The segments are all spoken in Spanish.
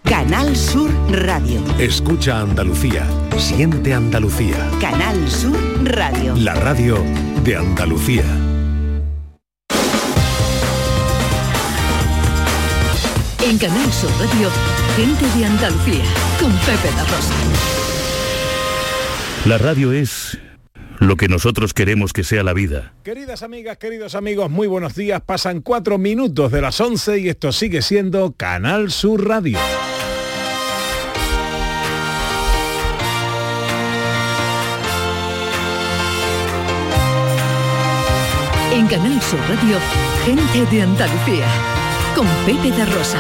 Canal Sur Radio. Escucha Andalucía, siente Andalucía. Canal Sur Radio. La radio de Andalucía. En Canal Sur Radio, gente de Andalucía, con Pepe da Rosa. La radio es lo que nosotros queremos que sea la vida. Queridas amigas, queridos amigos, muy buenos días. Pasan 4 minutos de las 11 y esto sigue siendo Canal Sur Radio. En Canal Sur Radio, gente de Andalucía, con Pepe da Rosa.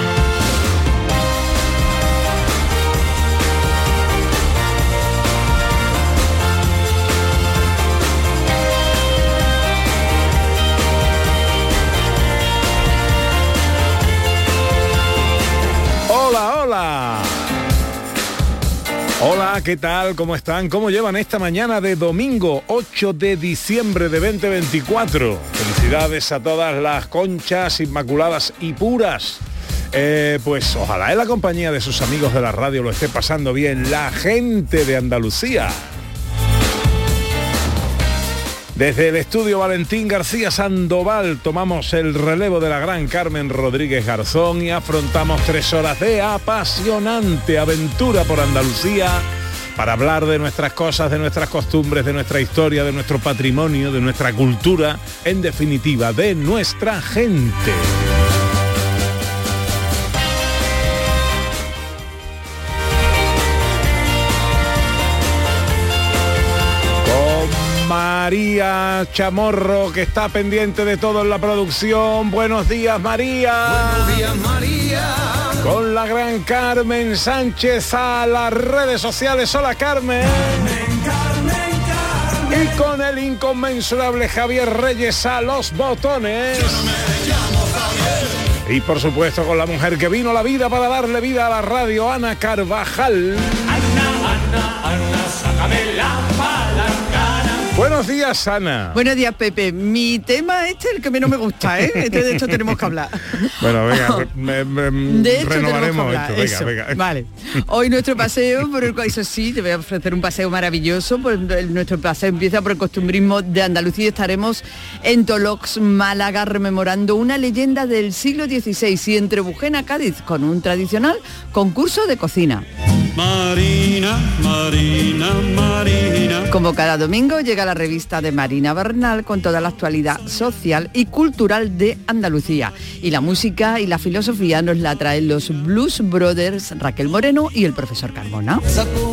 Hola, ¿qué tal? ¿Cómo están? ¿Cómo llevan esta mañana de domingo 8 de diciembre de 2024? Felicidades a todas las conchas inmaculadas y puras. Pues ojalá en la compañía de sus amigos de la radio lo esté pasando bien la gente de Andalucía. Desde el estudio Valentín García Sandoval tomamos el relevo de la gran Carmen Rodríguez Garzón y afrontamos 3 horas de apasionante aventura por Andalucía para hablar de nuestras cosas, de nuestras costumbres, de nuestra historia, de nuestro patrimonio, de nuestra cultura, en definitiva, de nuestra gente. María Chamorro, que está pendiente de todo en la producción. Buenos días, María. Buenos días, María. Con la gran Carmen Sánchez a las redes sociales. Hola, Carmen. Carmen. Y con el inconmensurable Javier Reyes a los botones. Y por supuesto con la mujer que vino a la vida para darle vida a la radio, Ana Carvajal. Ana, sácame la palanca. Buenos días, Ana. Buenos días, Pepe. Mi tema es el que menos me gusta, ¿eh? De esto tenemos que hablar. Bueno, venga, de hecho, renovaremos esto. Venga. Vale. Hoy nuestro paseo, por el cual, eso sí, te voy a ofrecer un paseo maravilloso. Nuestro paseo empieza por el costumbrismo de Andalucía. Estaremos en Tolox, Málaga, rememorando una leyenda del siglo XVI y en Trebujena, Cádiz, con un tradicional concurso de cocina. Marina. Como cada domingo llega la revista de Marina Bernal con toda la actualidad social y cultural de Andalucía. Y la música y la filosofía nos la traen los Blues Brothers, Raquel Moreno y el profesor Carmona.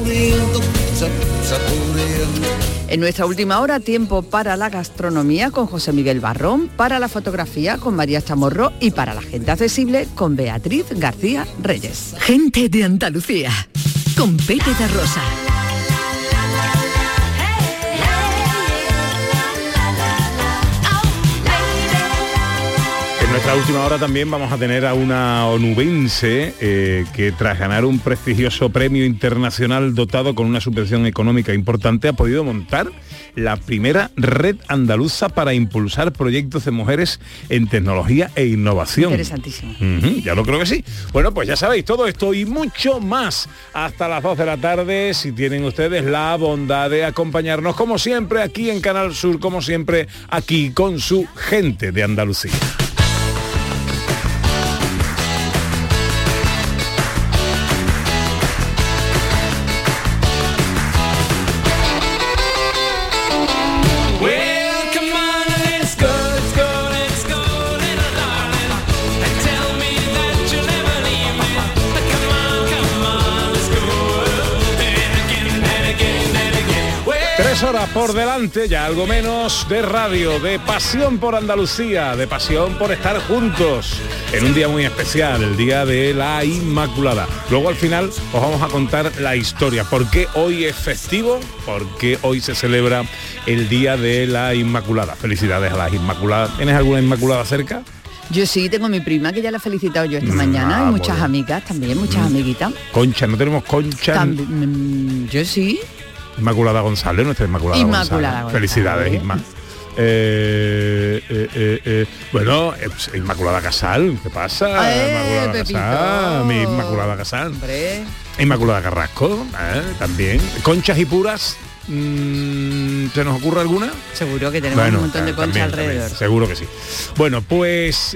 En nuestra última hora, tiempo para la gastronomía con José Miguel Barrón, para la fotografía con María Chamorro y para la gente accesible con Beatriz García Reyes. Gente de Andalucía, con Pepe da Rosa. En nuestra última hora también vamos a tener a una onubense que tras ganar un prestigioso premio internacional dotado con una subvención económica importante ha podido montar la primera red andaluza para impulsar proyectos de mujeres en tecnología e innovación. Interesantísimo. Ya lo creo que sí. Bueno, pues ya sabéis, todo esto y mucho más hasta las 2 de la tarde, si tienen ustedes la bondad de acompañarnos, como siempre, aquí en Canal Sur, como siempre, aquí con su gente de Andalucía. Horas por delante, ya algo menos de radio, de pasión por Andalucía, de pasión por estar juntos en un día muy especial, el Día de la Inmaculada. Luego al final os vamos a contar la historia, por qué hoy es festivo, por qué hoy se celebra el Día de la Inmaculada. Felicidades a las Inmaculadas. ¿Tienes alguna Inmaculada cerca? Yo sí, tengo mi prima que ya la he felicitado yo esta mañana, y muchas amigas también, muchas amiguitas. Concha, ¿no tenemos Concha? Yo sí. Inmaculada González, nuestra Inmaculada González. González. Felicidades, Isma. Bueno, Inmaculada Casal, ¿qué pasa? Inmaculada Pepito. Casal, mi Inmaculada Casal. Hombre. Inmaculada Carrasco, también. Conchas y puras, ¿se nos ocurre alguna? Seguro que tenemos un montón de conchas alrededor. También, seguro que sí. Bueno, pues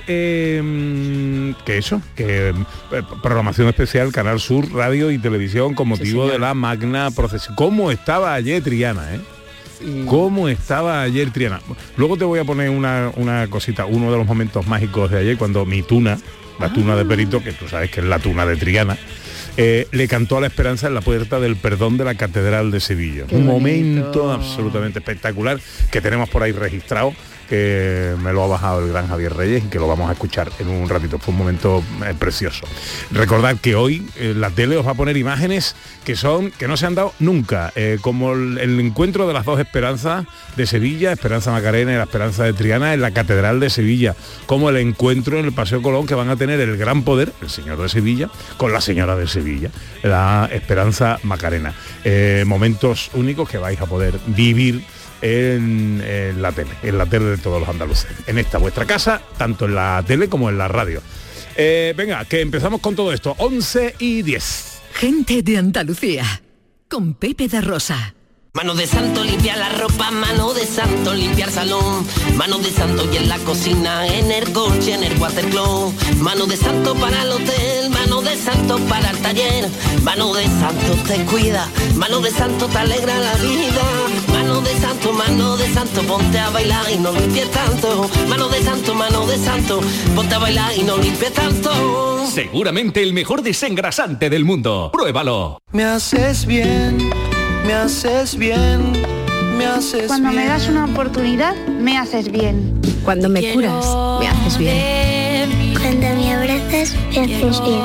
que eso, que programación especial, Canal Sur, Radio y Televisión con motivo de la magna procesión. ¿Cómo estaba ayer Triana, ¿Cómo estaba ayer Triana? Luego te voy a poner una cosita, uno de los momentos mágicos de ayer, cuando mi tuna, la tuna de Perito, que tú sabes que es la tuna de Triana, le cantó a la Esperanza en la puerta del perdón de la Catedral de Sevilla. Un momento absolutamente espectacular que tenemos por ahí registrado, que me lo ha bajado el gran Javier Reyes y que lo vamos a escuchar en un ratito. Fue un momento precioso. Recordad que hoy la tele os va a poner imágenes que no se han dado nunca, como el encuentro de las dos Esperanzas de Sevilla, Esperanza Macarena y la Esperanza de Triana en la Catedral de Sevilla, como el encuentro en el Paseo Colón, que van a tener el gran poder, el señor de Sevilla, con la señora de Sevilla, la Esperanza Macarena. Momentos únicos que vais a poder vivir en la tele de todos los andaluces, en esta vuestra casa, tanto en la tele como en la radio. Venga, que empezamos con todo esto. 11:10. Gente de Andalucía, con Pepe da Rosa. Mano de santo limpia la ropa, mano de santo limpiar salón, mano de santo y en la cocina, en el coche, en el watercloak, mano de santo para el hotel, mano de santo para el taller, mano de santo te cuida, mano de santo te alegra la vida, mano de santo, ponte a bailar y no limpies tanto, mano de santo, ponte a bailar y no limpies tanto. Seguramente el mejor desengrasante del mundo. Pruébalo. Me haces bien, me haces bien, me haces Cuando bien. me das una oportunidad, me haces bien. Cuando me curas, me haces bien. Cuando me abrazas, me haces bien.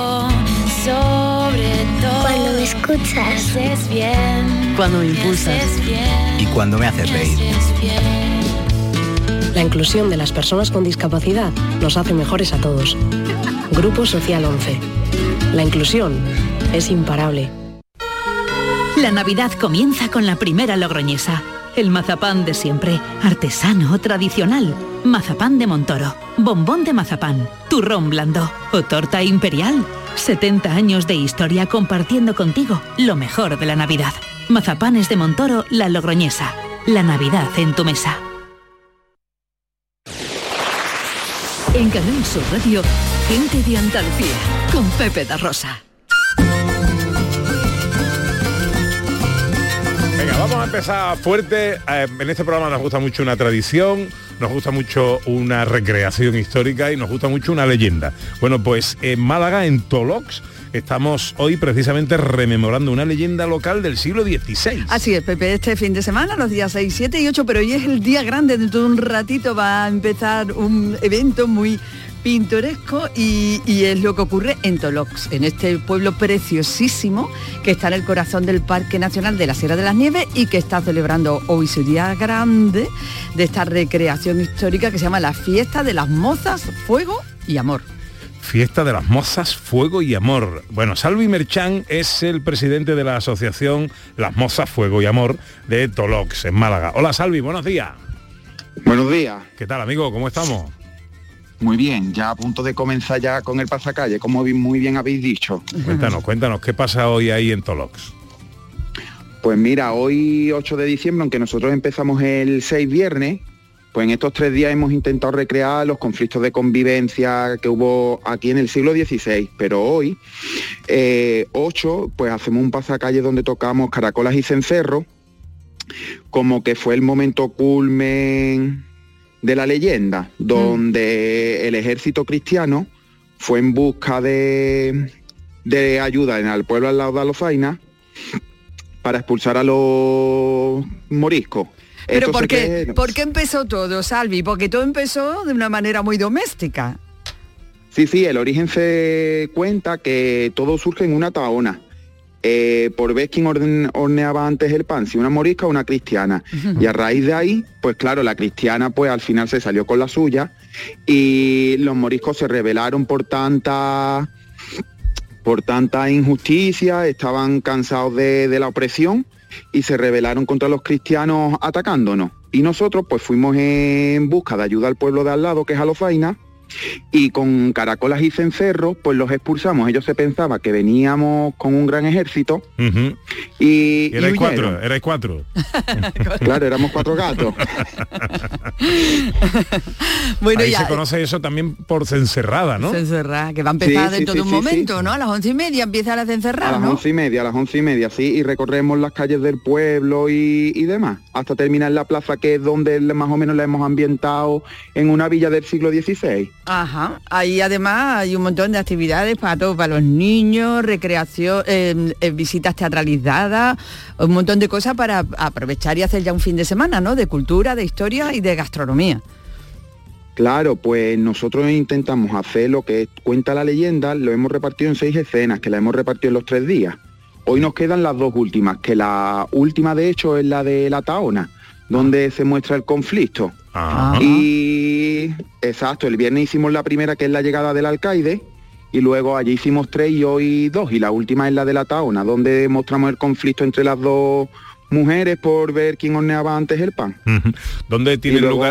Cuando me escuchas, me haces bien. Cuando me impulsas. Y cuando me haces reír. La inclusión de las personas con discapacidad nos hace mejores a todos. Grupo Social 11. La inclusión es imparable. La Navidad comienza con la primera logroñesa. El mazapán de siempre, artesano, tradicional. Mazapán de Montoro, bombón de mazapán, turrón blando o torta imperial. 70 años de historia compartiendo contigo lo mejor de la Navidad. Mazapanes de Montoro, La Logroñesa. La Navidad en tu mesa. En Canal Sur Radio, Gente de Andalucía, con Pepe da Rosa. Venga, vamos a empezar fuerte. En este programa nos gusta mucho una tradición, nos gusta mucho una recreación histórica y nos gusta mucho una leyenda. Bueno, pues en Málaga, en Tolox, estamos hoy precisamente rememorando una leyenda local del siglo XVI. Así es, Pepe, este fin de semana, los días 6, 7 y 8, pero hoy es el día grande, dentro de un ratito va a empezar un evento muy pintoresco y es lo que ocurre en Tolox, en este pueblo preciosísimo que está en el corazón del Parque Nacional de la Sierra de las Nieves y que está celebrando hoy su día grande de esta recreación histórica que se llama la Fiesta de las Mozas, Fuego y Amor. Fiesta de las Mozas, Fuego y Amor. Bueno, Salvi Merchán es el presidente de la asociación Las Mozas, Fuego y Amor de Tolox, en Málaga. Hola Salvi, buenos días. Buenos días. ¿Qué tal, amigo? ¿Cómo estamos? Muy bien, ya a punto de comenzar ya con el pasacalle, como muy bien habéis dicho. Cuéntanos, ¿qué pasa hoy ahí en Tolox? Pues mira, hoy 8 de diciembre, aunque nosotros empezamos el 6 viernes, pues en estos 3 días hemos intentado recrear los conflictos de convivencia que hubo aquí en el siglo XVI, pero hoy, 8, pues hacemos un pasacalle donde tocamos caracolas y cencerros, como que fue el momento culmen de la leyenda, donde el ejército cristiano fue en busca de ayuda en el pueblo al lado de Alozaina para expulsar a los moriscos. Pero ¿por qué empezó todo, Salvi? Porque todo empezó de una manera muy doméstica. Sí, el origen se cuenta que todo surge en una tahona. Por ver quién horneaba antes el pan, si una morisca o una cristiana. Y a raíz de ahí, pues claro, la cristiana pues al final se salió con la suya y los moriscos se rebelaron por tanta injusticia, estaban cansados de la opresión y se rebelaron contra los cristianos atacándonos. Y nosotros pues fuimos en busca de ayuda al pueblo de al lado, que es Alozaina, y con caracolas y cencerros pues los expulsamos. Ellos se pensaban que veníamos con un gran ejército. Y erais cuatro. Claro, éramos 4 gatos. Bueno, ahí ya se conoce eso también por cencerrada, ¿no? Cencerrada, que va a empezar dentro de un momento, ¿no? A las 11:30 empieza la cencerrada, ¿no? A las 11:30, sí, y recorremos las calles del pueblo y demás, hasta terminar la plaza, que es donde más o menos la hemos ambientado en una villa del siglo XVI. Ajá, ahí además hay un montón de actividades para todos, para los niños, recreación, visitas teatralizadas, un montón de cosas para aprovechar y hacer ya un fin de semana, ¿no? De cultura, de historia y de gastronomía. Claro, pues nosotros intentamos hacer lo que cuenta la leyenda, lo hemos repartido en 6 escenas, que la hemos repartido en los 3 días. Hoy nos quedan las 2 últimas, que la última de hecho es la de la Tahona, donde se muestra el conflicto. Y exacto, el viernes hicimos la primera, que es la llegada del alcaide, y luego allí hicimos 3 y hoy 2, y la última es la de la Tahona, donde mostramos el conflicto entre las 2 mujeres por ver quién horneaba antes el pan. ¿Dónde tiene lugar?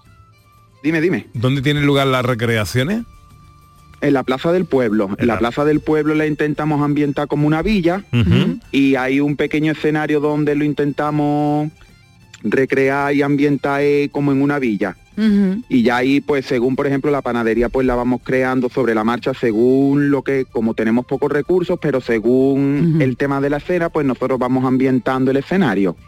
Dime. ¿Dónde tienen lugar las recreaciones? En la Plaza del Pueblo. En la Plaza del Pueblo la intentamos ambientar como una villa, y hay un pequeño escenario donde lo intentamos recrear y ambientar como en una villa. Y ya ahí pues según por ejemplo la panadería pues la vamos creando sobre la marcha según lo que, como tenemos pocos recursos, pero según el tema de la escena pues nosotros vamos ambientando el escenario.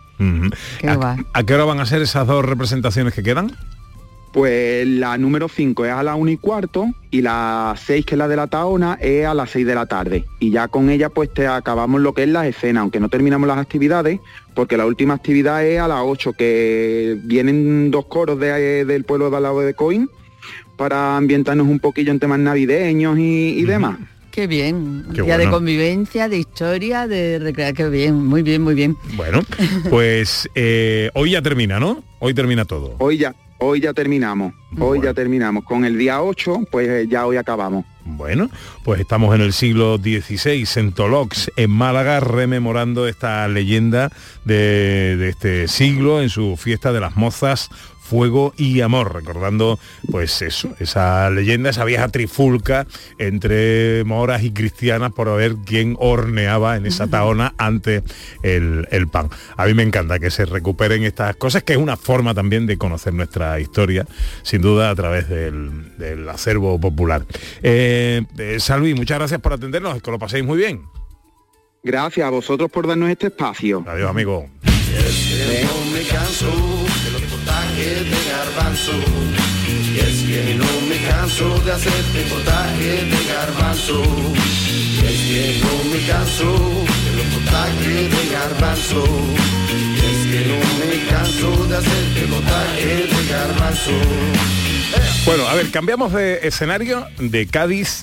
¿A qué hora van a ser esas 2 representaciones que quedan? Pues la número 5 es a las 1:15 y la 6, que es la de la Tahona, es a las 6 de la tarde. Y ya con ella pues te acabamos lo que es las escenas, aunque no terminamos las actividades, porque la última actividad es a las 8, que vienen 2 coros del pueblo de al lado de Coín, para ambientarnos un poquillo en temas navideños y demás. Qué bien, Qué día bueno. de convivencia, de historia, de recrear, qué bien, muy bien, muy bien. Bueno, pues hoy ya termina, ¿no? Hoy termina todo. Hoy ya terminamos. Ya terminamos. Con el día 8, pues ya hoy acabamos. Bueno, pues estamos en el siglo XVI, en Tolox, en Málaga, rememorando esta leyenda de este siglo en su fiesta de las mozas, fuego y amor, recordando pues eso, esa leyenda, esa vieja trifulca entre moras y cristianas por ver quién horneaba en esa Tahona antes el pan. A mí me encanta que se recuperen estas cosas, que es una forma también de conocer nuestra historia, sin duda a través del acervo popular. Salvi, muchas gracias por atendernos, que lo paséis muy bien. Gracias a vosotros por darnos este espacio. Adiós, amigo. No me canso de los potajes de garbanzo. Y es que no me canso de hacerte potajes de garbanzo. Y es que no me canso de los potajes de garbanzo. Y es que no me canso de hacerte potajes de garbanzo. Bueno, a ver, cambiamos de escenario, de Cádiz,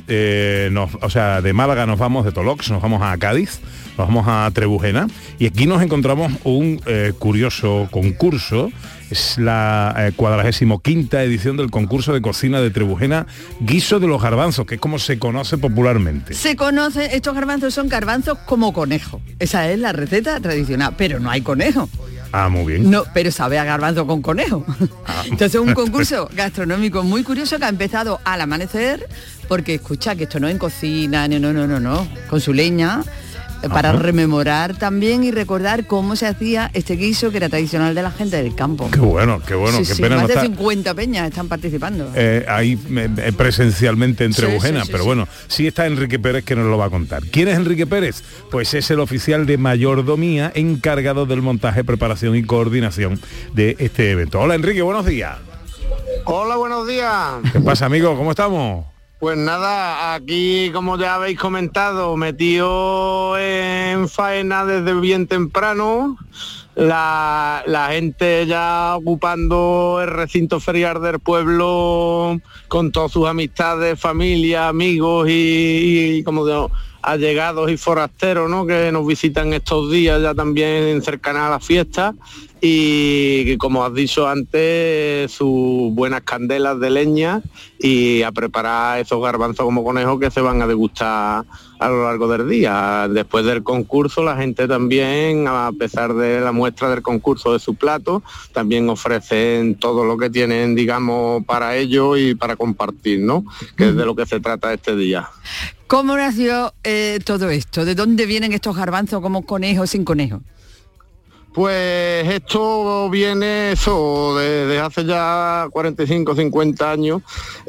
de Málaga nos vamos, de Tolox, nos vamos a Cádiz, nos vamos a Trebujena, y aquí nos encontramos un curioso concurso. Es la 45ª edición del concurso de cocina de Trebujena, guiso de los garbanzos, que es como se conoce popularmente. Se conoce, estos garbanzos son garbanzos como conejo. Esa es la receta tradicional, pero no hay conejo. Ah, muy bien. No, pero sabe a garbanzo con conejo. Entonces un concurso gastronómico muy curioso que ha empezado al amanecer, porque escucha que esto no es en cocina, no, con su leña, para rememorar también y recordar cómo se hacía este guiso que era tradicional de la gente del campo. Qué bueno, Sí, qué pena más no de está 50 peñas están participando. ahí presencialmente en Trebujena, pero sí. bueno, sí está Enrique Pérez, que nos lo va a contar. ¿Quién es Enrique Pérez? Pues es el oficial de mayordomía encargado del montaje, preparación y coordinación de este evento. Hola Enrique, buenos días. Hola, buenos días. ¿Qué pasa, amigo? ¿Cómo estamos? Pues nada, aquí como ya habéis comentado, metido en faena desde bien temprano, la gente ya ocupando el recinto ferial del pueblo con todas sus amistades, familia, amigos y como digo, allegados y forasteros, ¿no?, que nos visitan estos días ya también cercanas a la fiesta. y como has dicho antes, sus buenas candelas de leña y a preparar esos garbanzos como conejos que se van a degustar a lo largo del día. Después del concurso, la gente también, a pesar de la muestra del concurso de su plato, también ofrecen todo lo que tienen, digamos, para ellos y para compartir, ¿no? Que es de lo que se trata este día. ¿Cómo nació todo esto? ¿De dónde vienen estos garbanzos como conejos sin conejos? Pues esto viene desde hace ya 45, 50 años,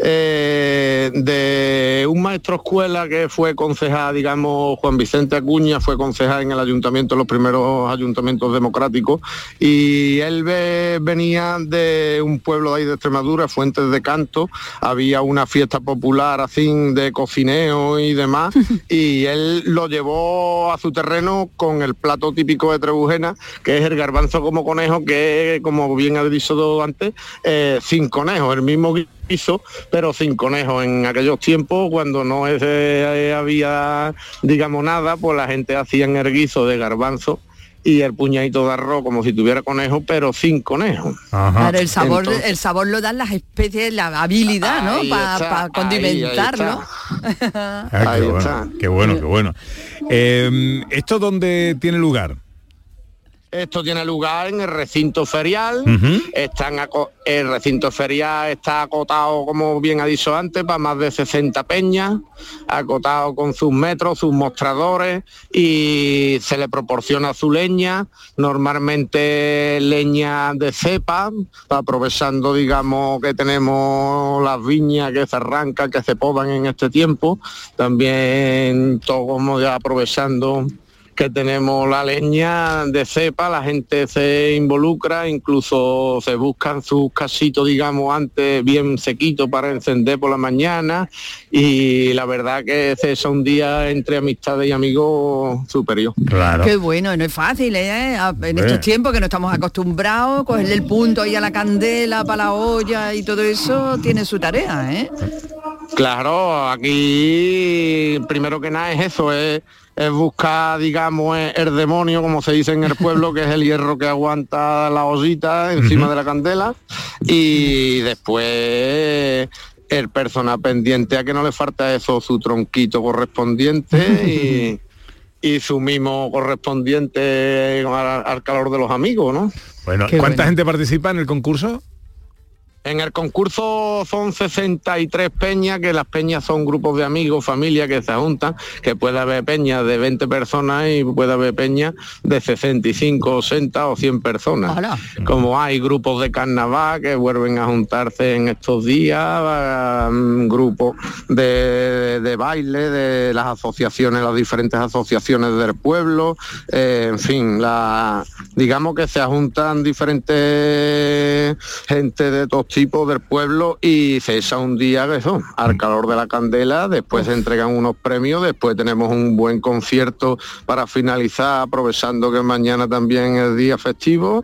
de un maestro escuela que fue concejal, digamos, Juan Vicente Acuña, fue concejal en el ayuntamiento, los primeros ayuntamientos democráticos, y él venía de un pueblo de ahí de Extremadura, Fuentes de Canto, había una fiesta popular así de cocineo y demás, y él lo llevó a su terreno con el plato típico de Trebujena, que es el garbanzo como conejo, que como bien habéis dicho antes, sin conejo, el mismo guiso, pero sin conejo. En aquellos tiempos, cuando no había, digamos, nada, pues la gente hacía el guiso de garbanzo y el puñadito de arroz como si tuviera conejo, pero sin conejo. Claro, el sabor lo dan las especies, la habilidad, ¿no? Para condimentarlo. Ahí está. Qué bueno. ¿Esto dónde tiene lugar? Esto tiene lugar en el recinto ferial. El recinto ferial está acotado, como bien ha dicho antes, para más de 60 peñas, acotado con sus metros, sus mostradores, y se le proporciona su leña, normalmente leña de cepa, aprovechando, digamos, que tenemos las viñas que se arrancan, que se podan en este tiempo, también todo como ya aprovechando que tenemos la leña de cepa, la gente se involucra, incluso se buscan sus casitos, digamos, antes bien sequitos para encender por la mañana, y la verdad que es un día entre amistades y amigos superior. Claro. Qué bueno, no es fácil, ¿eh? En estos tiempos que no estamos acostumbrados, cogerle el punto ahí a la candela, para la olla y todo eso, tiene su tarea, ¿eh? Claro, aquí primero que nada es eso, es buscar, digamos, el demonio, como se dice en el pueblo, que es el hierro que aguanta la ollita encima de la candela, y después el personal pendiente a que no le falta eso, su tronquito correspondiente y su mimo correspondiente al calor de los amigos, ¿no? Bueno, ¿cuánta gente participa en el concurso? En el concurso son 63 peñas, que las peñas son grupos de amigos, familia que se juntan, que puede haber peñas de 20 personas y puede haber peñas de 65, 60 o 100 personas. Hola. Como hay grupos de carnaval que vuelven a juntarse en estos días, grupos de baile, de las asociaciones, las diferentes asociaciones del pueblo, en fin, digamos que se juntan diferentes gente de todos tipos del pueblo y se echa un día de eso, al calor de la candela, después se entregan unos premios, después tenemos un buen concierto para finalizar, aprovechando que mañana también es día festivo,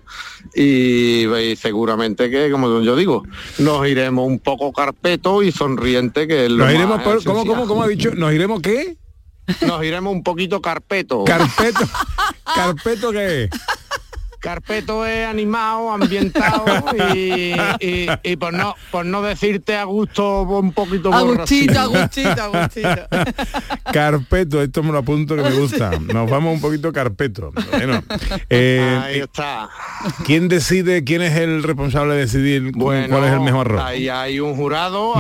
y seguramente que, como yo digo, nos iremos un poco carpeto y sonriente, que es lo nos iremos más ¿cómo ha dicho? ¿Nos iremos qué? Nos iremos un poquito carpeto. ¿Carpeto? ¿Carpeto qué es? Carpeto es animado, ambientado y por no decirte a gusto un poquito borrachito. Agustito. Carpeto, esto me lo apunto que me gusta. Nos vamos un poquito carpeto. Bueno, ahí está. ¿Quién decide, quién es el responsable de decidir cuál es el mejor arroz? Ahí hay un jurado,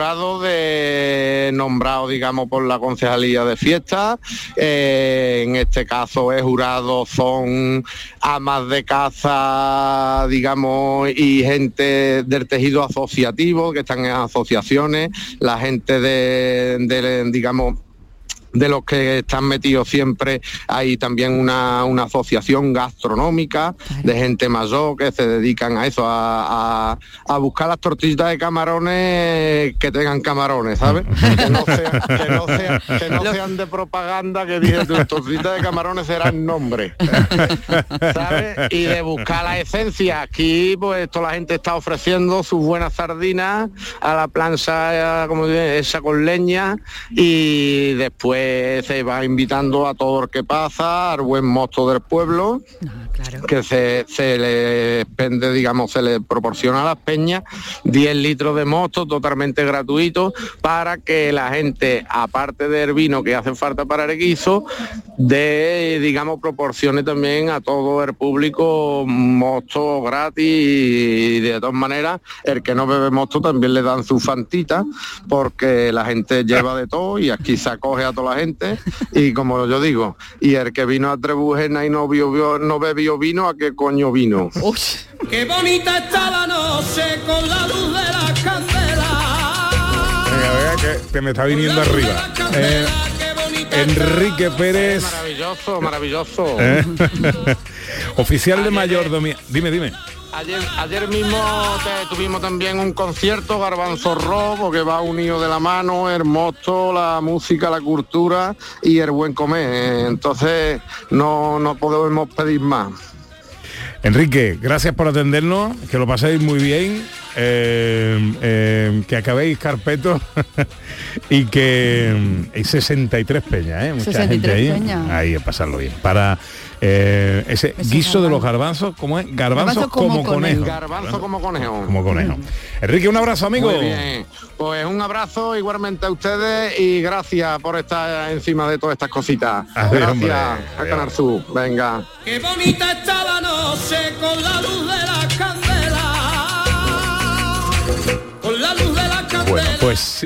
nombrado, digamos, por la Concejalía de Fiestas. En este caso es jurado, son amas de casa, digamos, y gente del tejido asociativo que están en asociaciones, la gente digamos, de los que están metidos siempre, hay también una asociación gastronómica de gente mayor que se dedican a eso, a buscar las tortillitas de camarones que tengan camarones, ¿sabes? Que no sean de propaganda, que dice tus tortillitas de camarones serán nombre, ¿sabes? Y de buscar la esencia. Aquí pues toda la gente está ofreciendo sus buenas sardinas a la plancha, como dice, esa con leña, y después pues se va invitando a todo el que pasa, al buen mosto del pueblo, que se le expende, digamos, se le proporciona a las peñas 10 litros de mosto totalmente gratuitos para que la gente, aparte del vino que hace falta para el guiso, digamos, proporcione también a todo el público mosto gratis, y de todas maneras el que no bebe mosto también le dan su fantita, porque la gente lleva de todo y aquí se acoge a toda la gente, y como yo digo, y el que vino a Trebujena y no bebió vino, ¿a qué coño vino? Qué bonita está la noche con la luz de la candela. Venga, que me está viniendo arriba. Enrique Pérez. Maravilloso. Oficial de mayordomía. Dime. Ayer mismo tuvimos también un concierto, Garbanzo Rock, porque va unido de la mano el mosto, la música, la cultura y el buen comer. Entonces no podemos pedir más. Enrique, gracias por atendernos, que lo paséis muy bien, que acabéis carpetos y que hay 63 peñas, mucha 63 gente ahí, peñas. Ahí a pasarlo bien. Para ese guiso de los garbanzos, ¿cómo es? Garbanzos como conejo. Garbanzo como conejo. Como conejo. Enrique, un abrazo, amigo. Muy bien. Pues un abrazo igualmente a ustedes y gracias por estar encima de todas estas cositas. Gracias a Canal Sur. Venga. Qué bonita está la noche con la luz de la candela. Con la luz de la candela. Bueno, pues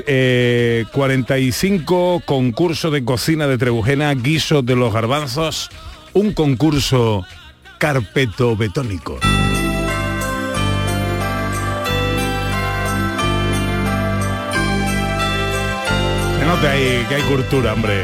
45 concursos de cocina de Trebujena, guisos de los garbanzos, un concurso carpetobetónico. Se nota ahí que hay cultura, hombre.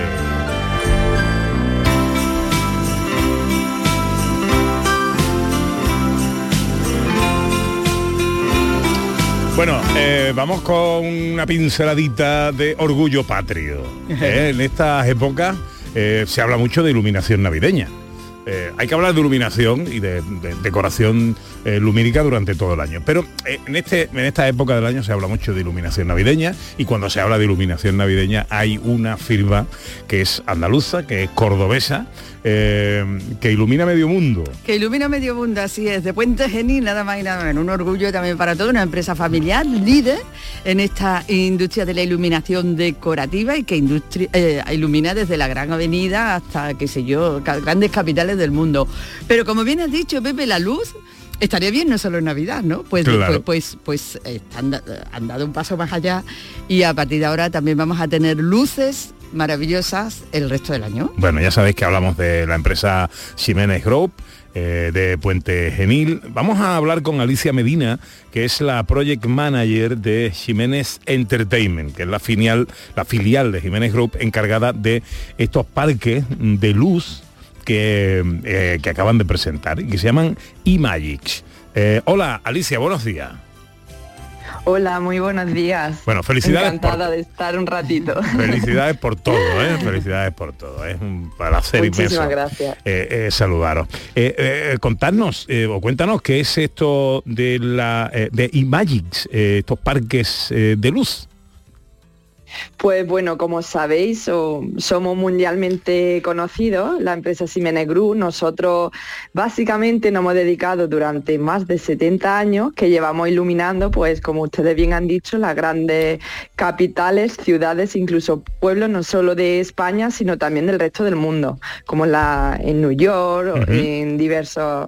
Bueno, vamos con una pinceladita de orgullo patrio. En estas épocas se habla mucho de iluminación navideña. Hay que hablar de iluminación y de decoración lumínica durante todo el año. Pero en esta época del año se habla mucho de iluminación navideña, y cuando se habla de iluminación navideña hay una firma que es andaluza, que es cordobesa, que ilumina medio mundo. Que ilumina medio mundo, así es, de Puente Genil, nada más y nada menos. Un orgullo también para todos, una empresa familiar, líder en esta industria de la iluminación decorativa, y que ilumina desde la Gran Avenida hasta, qué sé yo, grandes capitales del mundo. Pero como bien has dicho, Pepe, la luz estaría bien no solo en Navidad, ¿no? Pues claro. pues han dado un paso más allá, y a partir de ahora también vamos a tener luces maravillosas el resto del año. Bueno, ya sabéis que hablamos de la empresa Ximénez Group de Puente Genil. Vamos a hablar con Alicia Medina, que es la Project Manager de Ximénez Entertainment, que es la filial de Ximénez Group encargada de estos parques de luz que acaban de presentar y que se llaman iMagics. Hola, Alicia, buenos días. Hola, muy buenos días. Bueno, felicidades. Encantada de estar un ratito. Felicidades por todo, Felicidades por todo. Es un placer inmenso. Muchísimas gracias. Saludaros. Contadnos o cuéntanos qué es esto de iMagics, estos parques de luz. Pues bueno, como sabéis, somos mundialmente conocidos, la empresa Ximénez Group. Nosotros básicamente nos hemos dedicado durante más de 70 años que llevamos iluminando, pues como ustedes bien han dicho, las grandes capitales, ciudades, incluso pueblos no solo de España, sino también del resto del mundo, como en New York, en diversos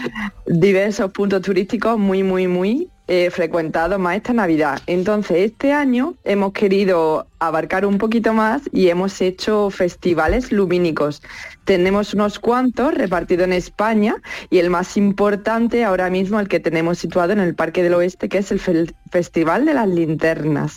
puntos turísticos muy frecuentado más esta Navidad. Entonces este año hemos querido abarcar un poquito más y hemos hecho festivales lumínicos. Tenemos unos cuantos repartidos en España, y el más importante ahora mismo, el que tenemos situado en el Parque del Oeste, que es el Festival de las Linternas.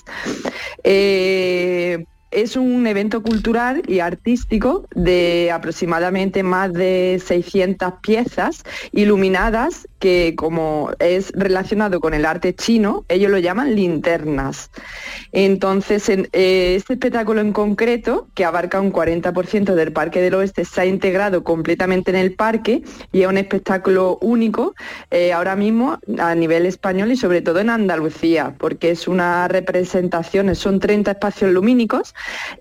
Es un evento cultural y artístico de aproximadamente más de 600 piezas iluminadas que como es relacionado con el arte chino, ellos lo llaman linternas. Entonces, este espectáculo en concreto, que abarca un 40% del Parque del Oeste, se ha integrado completamente en el parque y es un espectáculo único ahora mismo a nivel español y sobre todo en Andalucía, porque es una representación, son 30 espacios lumínicos,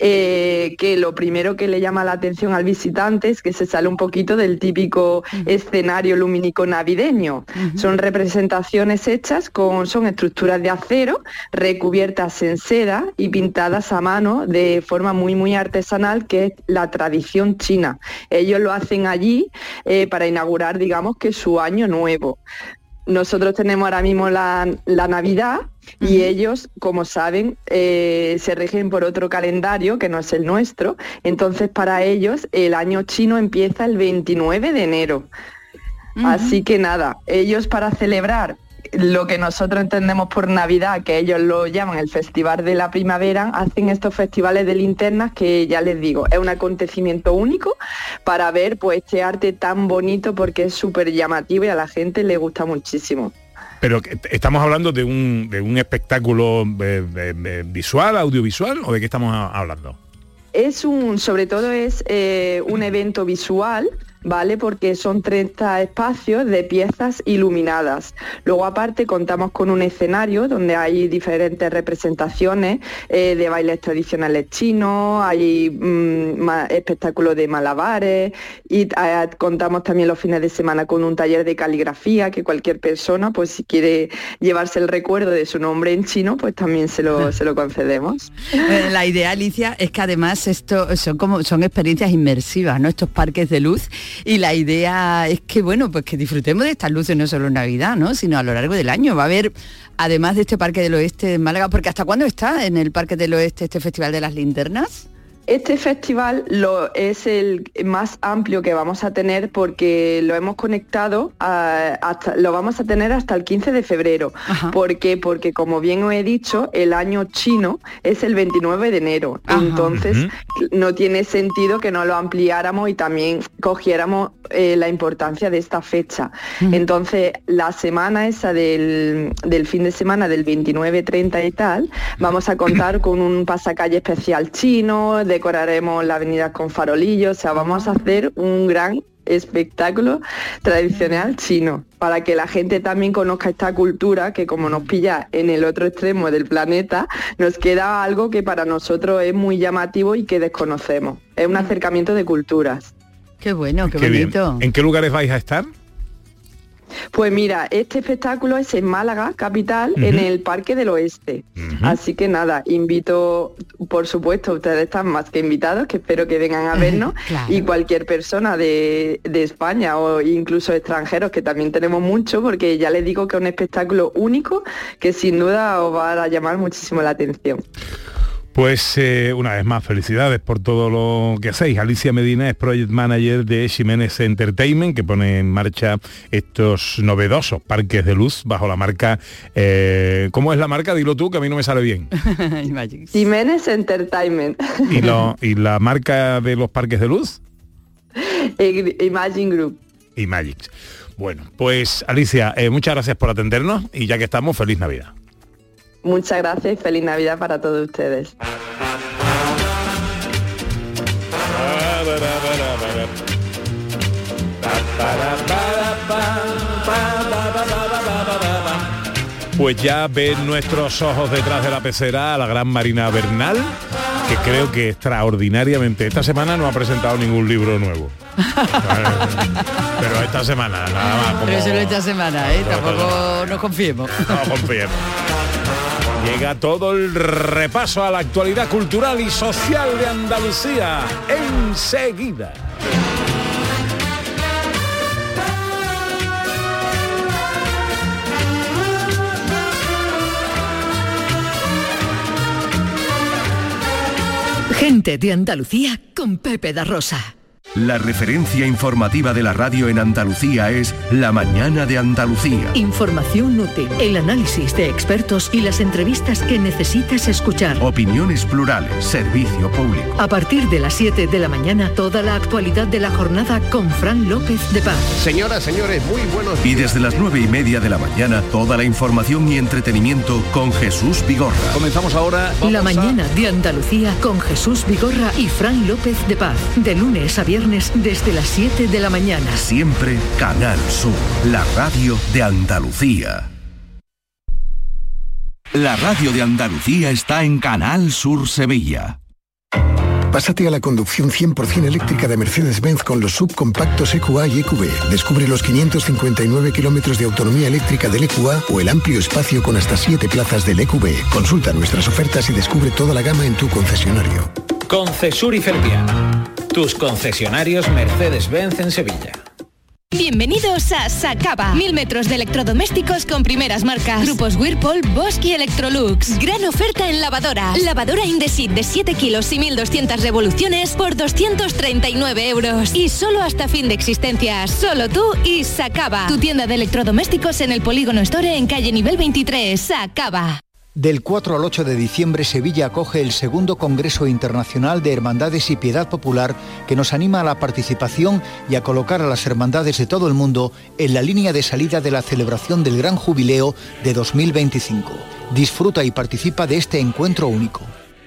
que lo primero que le llama la atención al visitante es que se sale un poquito del típico escenario lumínico navideño. Son representaciones hechas son estructuras de acero recubiertas en seda y pintadas a mano de forma muy muy artesanal, que es la tradición china. Ellos lo hacen allí para inaugurar, digamos, que su año nuevo. Nosotros tenemos ahora mismo la Navidad y ellos, como saben, se rigen por otro calendario que no es el nuestro. Entonces, para ellos, el año chino empieza el 29 de enero. Así que nada, ellos para celebrar lo que nosotros entendemos por Navidad, que ellos lo llaman el Festival de la Primavera, hacen estos festivales de linternas que, ya les digo, es un acontecimiento único para ver pues este arte tan bonito, porque es súper llamativo y a la gente le gusta muchísimo. Pero ¿estamos hablando de un espectáculo visual, audiovisual, o de qué estamos hablando? Sobre todo es un evento visual, ¿vale? Porque son 30 espacios de piezas iluminadas. Luego, aparte, contamos con un escenario donde hay diferentes representaciones de bailes tradicionales chinos, hay espectáculos de malabares y contamos también los fines de semana con un taller de caligrafía, que cualquier persona, pues si quiere llevarse el recuerdo de su nombre en chino, pues también se lo concedemos. La idea, Alicia, es que además esto son experiencias inmersivas, ¿no? Estos parques de luz. Y la idea es que, bueno, pues que disfrutemos de estas luces no solo en Navidad, ¿no? Sino a lo largo del año. Va a haber, además de este Parque del Oeste en Málaga, porque ¿hasta cuándo está en el Parque del Oeste este Festival de las Linternas? Este festival es el más amplio que vamos a tener, porque lo hemos conectado, lo vamos a tener hasta el 15 de febrero. ¿Por qué? Porque, como bien os he dicho, el año chino es el 29 de enero. Entonces, no tiene sentido que no lo ampliáramos y también cogiéramos la importancia de esta fecha. Entonces, la semana esa del fin de semana, del 29, 30 y tal, vamos a contar con un pasacalle especial chino, decoraremos la avenida con farolillos, o sea, vamos a hacer un gran espectáculo tradicional chino, para que la gente también conozca esta cultura que, como nos pilla en el otro extremo del planeta, nos queda algo que para nosotros es muy llamativo y que desconocemos. Es un acercamiento de culturas. Qué bueno, qué bonito. Bien. ¿En qué lugares vais a estar? Pues mira, este espectáculo es en Málaga, capital, en el Parque del Oeste. Así que nada, invito, por supuesto, ustedes están más que invitados, que espero que vengan a vernos, claro. Y cualquier persona de España o incluso extranjeros, que también tenemos mucho, porque ya les digo que es un espectáculo único que sin duda os va a llamar muchísimo la atención. Pues una vez más, felicidades por todo lo que hacéis. Alicia Medina es Project Manager de Ximénez Entertainment, que pone en marcha estos novedosos parques de luz bajo la marca... ¿cómo es la marca? Dilo tú, que a mí no me sale bien. Ximénez Entertainment. ¿Y la marca de los parques de luz? Imagine Group. Imagine. Bueno, pues Alicia, muchas gracias por atendernos y ya que estamos, feliz Navidad. Muchas gracias y feliz Navidad para todos ustedes. Pues ya ven nuestros ojos detrás de la pecera a la gran Marina Bernal, que creo que extraordinariamente esta semana no ha presentado ningún libro nuevo. Pero esta semana, nada más. Como... Pero solo esta semana, tampoco nos confiemos. No confiemos. Llega todo el repaso a la actualidad cultural y social de Andalucía enseguida. Gente de Andalucía con Pepe da Rosa. La referencia informativa de la radio en Andalucía es La Mañana de Andalucía. Información útil, el análisis de expertos y las entrevistas que necesitas escuchar. Opiniones plurales, servicio público. A partir de las 7 de la mañana, toda la actualidad de la jornada con Fran López de Paz. Señoras, señores, muy buenos días. Y desde las 9:30 de la mañana, toda la información y entretenimiento con Jesús Vigorra. Comenzamos ahora. La Mañana de Andalucía con Jesús Vigorra y Fran López de Paz. De lunes a viernes desde las 7 de la mañana. Siempre Canal Sur, la radio de Andalucía. La radio de Andalucía está en Canal Sur Sevilla. Pásate a la conducción 100% eléctrica de Mercedes-Benz con los subcompactos EQA y EQB. Descubre los 559 kilómetros de autonomía eléctrica del EQA o el amplio espacio con hasta 7 plazas del EQB. Consulta nuestras ofertas y descubre toda la gama en tu concesionario. Concesur y Fervial, tus concesionarios Mercedes-Benz en Sevilla. Bienvenidos a Sacaba. 1000 metros de electrodomésticos con primeras marcas. Grupos Whirlpool, Bosch y Electrolux. Gran oferta en lavadoras. Lavadora Indesit de 7 kilos y 1200 revoluciones por 239 euros. Y solo hasta fin de existencia. Solo tú y Sacaba. Tu tienda de electrodomésticos en el Polígono Store en calle nivel 23. Sacaba. Del 4 al 8 de diciembre, Sevilla acoge el segundo Congreso Internacional de Hermandades y Piedad Popular, que nos anima a la participación y a colocar a las hermandades de todo el mundo en la línea de salida de la celebración del Gran Jubileo de 2025. Disfruta y participa de este encuentro único.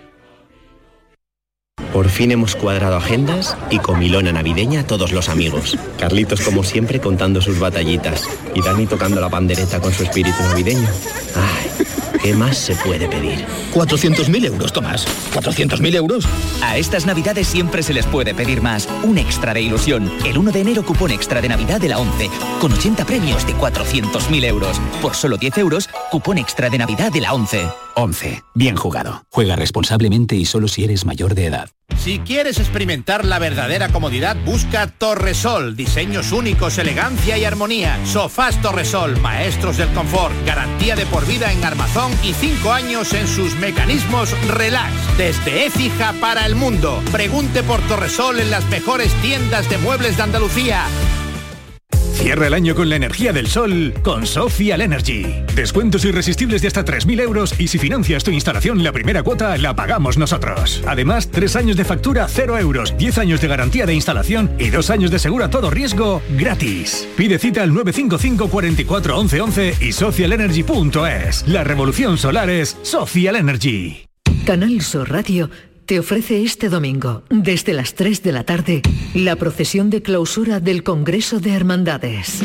Por fin hemos cuadrado agendas y comilona navideña a todos los amigos. Carlitos, como siempre, contando sus batallitas. Y Dani tocando la pandereta con su espíritu navideño. ¡Ay! ¿Qué más se puede pedir? 400.000 euros, Tomás. 400.000 euros. A estas navidades siempre se les puede pedir más. Un extra de ilusión. El 1 de enero cupón extra de Navidad de la 11. Con 80 premios de 400.000 euros. Por solo 10 euros, cupón extra de Navidad de la 11. 11. Bien jugado. Juega responsablemente y solo si eres mayor de edad. Si quieres experimentar la verdadera comodidad, busca Torresol. Diseños únicos, elegancia y armonía. Sofás Torresol, maestros del confort. Garantía de por vida en armazón y 5 años en sus mecanismos relax. Desde Écija para el mundo. Pregunte por Torresol en las mejores tiendas de muebles de Andalucía. Cierra el año con la energía del sol con Social Energy. Descuentos irresistibles de hasta 3.000 euros y si financias tu instalación, la primera cuota la pagamos nosotros. Además, 3 años de factura 0 euros, 10 años de garantía de instalación y 2 años de seguro a todo riesgo gratis. Pide cita al 955 44 11 11 y socialenergy.es. La revolución solar es Social Energy. Canal Sur Radio te ofrece este domingo, desde las 3 de la tarde, la procesión de clausura del Congreso de Hermandades.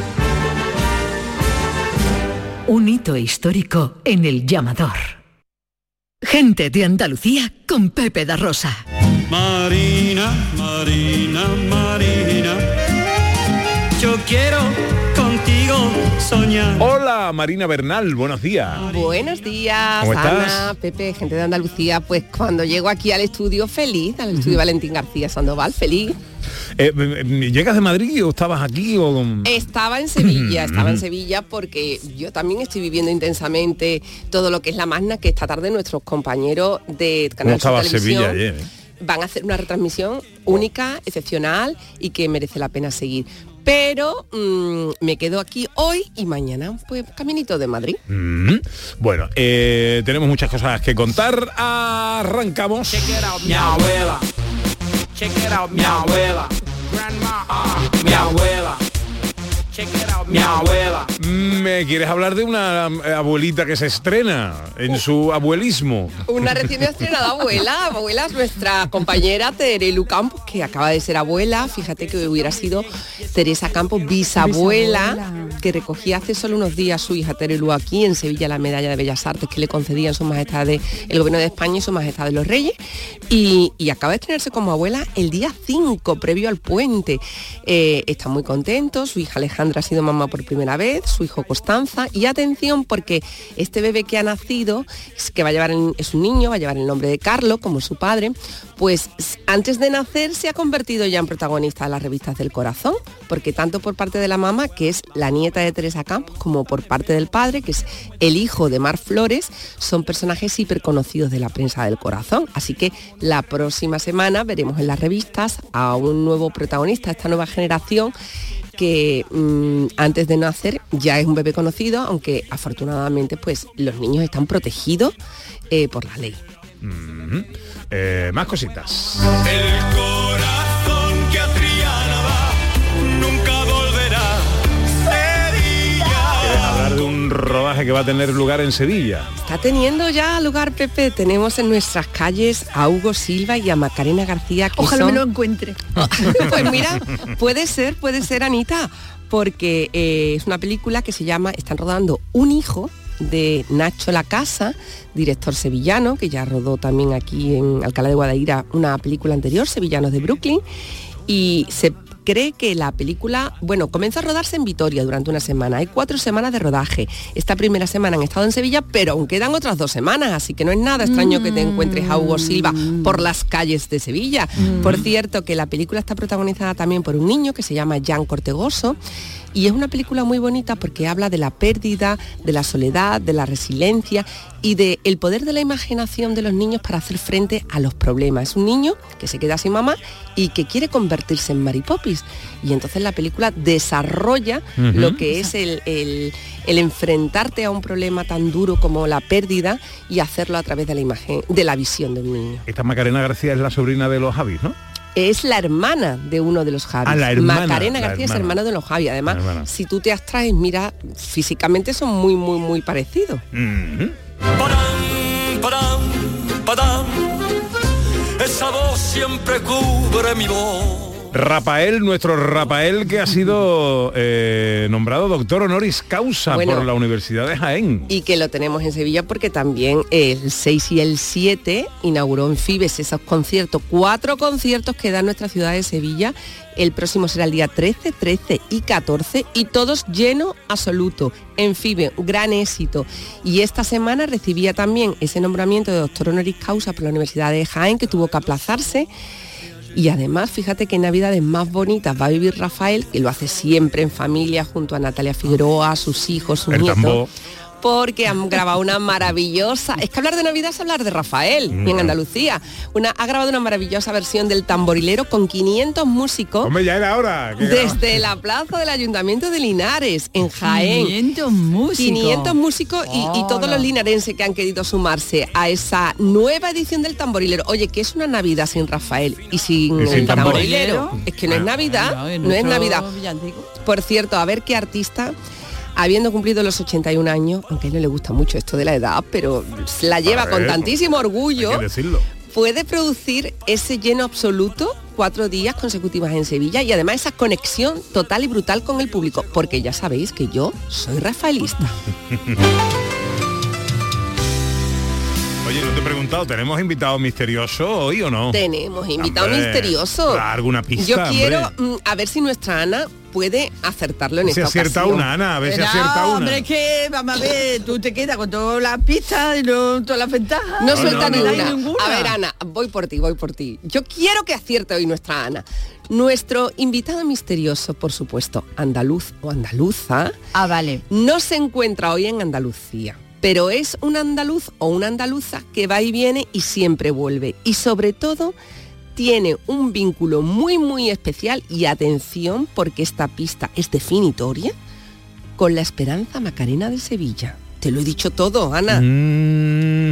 Un hito histórico en el llamador. Gente de Andalucía con Pepe da Rosa. Marina, Marina, Marina, yo quiero contigo soñar. Hola, Marina Bernal, buenos días. Buenos días, ¿cómo Ana, estás? Pepe, gente de Andalucía. Pues cuando llego aquí al estudio, feliz, al estudio Valentín García Sandoval, feliz. ¿Llegas de Madrid o estabas aquí? Estaba en Sevilla, porque yo también estoy viviendo intensamente todo lo que es la Magna, que esta tarde nuestros compañeros de Canal Sur Televisión Sevilla ayer, van a hacer una retransmisión única, excepcional y que merece la pena seguir. Pero me quedo aquí hoy y mañana, pues, caminito de Madrid. Bueno, tenemos muchas cosas que contar. Arrancamos. Check it out, mi abuela. Check it out, mi abuela. Grandma, mi abuela. Check it out, mi abuela. ¿Me quieres hablar de una abuelita que se estrena en su abuelismo? Una recién estrenada abuela es nuestra compañera Terelu Campos, que acaba de ser abuela. Fíjate que hubiera sido Teresa Campos, bisabuela, que recogía hace solo unos días su hija Terelu aquí en Sevilla la medalla de Bellas Artes que le concedían Su Majestad el Gobierno de España y Su Majestad de los Reyes, y acaba de estrenarse como abuela el día 5, previo al puente. Está muy contento, su hija Alejandra ha sido mamá mamá por primera vez, su hijo Constanza, y atención porque este bebé que ha nacido, que va a llevar es un niño, va a llevar el nombre de Carlos, como su padre, pues antes de nacer se ha convertido ya en protagonista de las revistas del corazón, porque tanto por parte de la mamá, que es la nieta de Teresa Campos, como por parte del padre, que es el hijo de Mar Flores, son personajes hiperconocidos de la prensa del corazón. Así que la próxima semana veremos en las revistas a un nuevo protagonista, esta nueva generación que antes de nacer ya es un bebé conocido, aunque afortunadamente pues los niños están protegidos por la ley. Más cositas. El corazón que a Triana va nunca volverá. Sevilla. ¿Quieres hablar de un rodaje que va a tener lugar en Sevilla? Está teniendo ya lugar, Pepe. Tenemos en nuestras calles a Hugo Silva y a Macarena García. Ojalá me lo encuentre. Pues mira, puede ser, Anita, porque es una película que se llama, están rodando Un hijo, de Nacho Lacasa, director sevillano, que ya rodó también aquí en Alcalá de Guadaira una película anterior, Sevillanos de Brooklyn, y se cree que la película, comenzó a rodarse en Vitoria durante una semana. Hay 4 semanas de rodaje. Esta primera semana han estado en Sevilla, pero aún quedan otras 2 semanas, así que no es nada extraño que te encuentres a Hugo Silva por las calles de Sevilla. Por cierto, que la película está protagonizada también por un niño que se llama Jan Cortegoso, y es una película muy bonita porque habla de la pérdida, de la soledad, de la resiliencia y de el poder de la imaginación de los niños para hacer frente a los problemas. Es un niño que se queda sin mamá y que quiere convertirse en Mary Poppins. Y entonces la película desarrolla lo que es el enfrentarte a un problema tan duro como la pérdida y hacerlo a través de la imagen, de la visión de un niño. Esta Macarena García es la sobrina de los Javis, ¿no? Es la hermana de uno de los Javis. La hermana, Macarena García es hermana de los Javis. Además, si tú te abstraes, mira, físicamente son muy, muy, muy parecidos. Padam, padam, esa voz siempre cubre mi voz. Rafael, nuestro Rafael, que ha sido nombrado doctor honoris causa por la Universidad de Jaén. Y que lo tenemos en Sevilla porque también el 6 y el 7 inauguró en Fibes esos conciertos, 4 conciertos que da nuestra ciudad de Sevilla. El próximo será el día 13, 13 y 14 y todos lleno absoluto. En Fibes, gran éxito. Y esta semana recibía también ese nombramiento de doctor honoris causa por la Universidad de Jaén, que tuvo que aplazarse. Y además, fíjate qué navidades más bonitas va a vivir Rafael, que lo hace siempre en familia, junto a Natalia Figueroa, sus hijos, sus nietos. Porque han grabado una maravillosa... Es que hablar de Navidad es hablar de Rafael, en Andalucía. Ha grabado una maravillosa versión del Tamborilero con 500 músicos. Hombre, ya era hora. Desde la plaza del Ayuntamiento de Linares, en Jaén. 500 músicos. 500 músicos y todos los linarenses que han querido sumarse a esa nueva edición del Tamborilero. Oye, que es una Navidad sin Rafael y sin el Tamborilero. Es que no es Navidad, no es Navidad. Por cierto, a ver qué artista... Habiendo cumplido los 81 años, aunque a él no le gusta mucho esto de la edad, pero la lleva con tantísimo orgullo, puede producir ese lleno absoluto 4 días consecutivos en Sevilla y además esa conexión total y brutal con el público, porque ya sabéis que yo soy rafaelista. Oye, no te he preguntado, ¿tenemos invitado misterioso hoy o no? Tenemos invitado misterioso. ¿Alguna pista? Yo quiero a ver si nuestra Ana puede acertarlo en esta ocasión. Si acierta una, Ana, a ver si acierta una. Hombre, es que, vamos a ver, tú te quedas con todas las pistas y todas las ventajas. No suelta ninguna. A ver, Ana, voy por ti. Yo quiero que acierte hoy nuestra Ana. Nuestro invitado misterioso, por supuesto, andaluz o andaluza. Vale. No se encuentra hoy en Andalucía, pero es un andaluz o una andaluza que va y viene y siempre vuelve. Y sobre todo tiene un vínculo muy, muy especial, y atención, porque esta pista es definitoria, con la Esperanza Macarena de Sevilla. Te lo he dicho todo, Ana. Un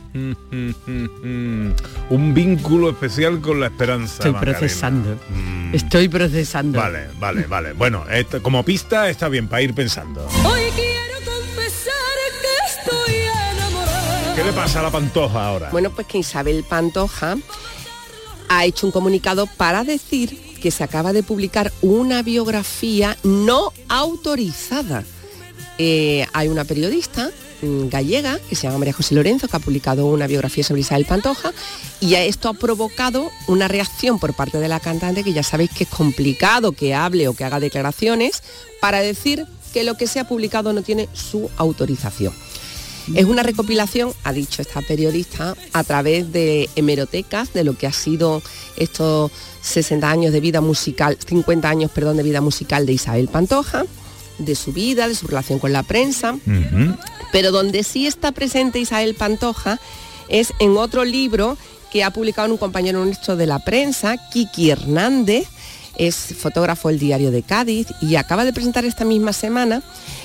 vínculo especial con la Esperanza Macarena. Estoy procesando. Vale. Bueno, como pista está bien para ir pensando. Hoy quiero confesar que estoy enamorada. ¿Qué le pasa a la Pantoja ahora? Bueno, pues que Isabel Pantoja ha hecho un comunicado para decir que se acaba de publicar una biografía no autorizada. Hay una periodista gallega que se llama María José Lorenzo, que ha publicado una biografía sobre Isabel Pantoja, y esto ha provocado una reacción por parte de la cantante, que ya sabéis que es complicado que hable o que haga declaraciones, para decir que lo que se ha publicado no tiene su autorización. Es una recopilación, ha dicho esta periodista, a través de hemerotecas de lo que ha sido estos 50 años de vida musical de Isabel Pantoja, de su vida, de su relación con la prensa. Pero donde sí está presente Isabel Pantoja es en otro libro que ha publicado un compañero nuestro de la prensa, Kiki Hernández, es fotógrafo del Diario de Cádiz y acaba de presentar esta misma semana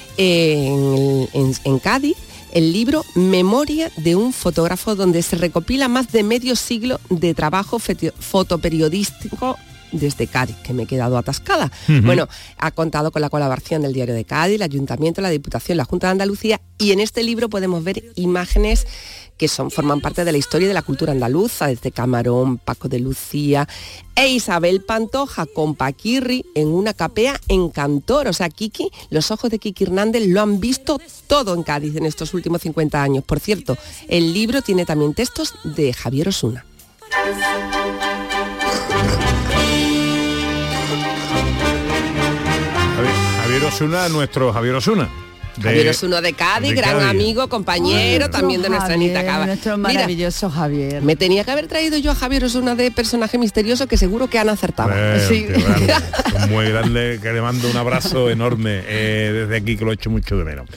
en Cádiz el libro Memoria de un fotógrafo, donde se recopila más de medio siglo de trabajo fotoperiodístico desde Cádiz, que me he quedado atascada. Bueno, ha contado con la colaboración del Diario de Cádiz, el Ayuntamiento, la Diputación, la Junta de Andalucía, y en este libro podemos ver imágenes que forman parte de la historia y de la cultura andaluza, desde Camarón, Paco de Lucía e Isabel Pantoja con Paquirri en una capea en Cantor. O sea, Kiki, los ojos de Kiki Hernández lo han visto todo en Cádiz en estos últimos 50 años. Por cierto, el libro tiene también textos de Javier Osuna. Javier Osuna, nuestro Javier Osuna. Javier Osuna de Cádiz, gran amigo, compañero, también de nuestra Anita Cava. Nuestro maravilloso Javier. Me tenía que haber traído yo a Javier Osuna de personaje misterioso, que seguro que han acertado. Sí. Muy grande, que le mando un abrazo enorme desde aquí, que lo he hecho mucho de menos.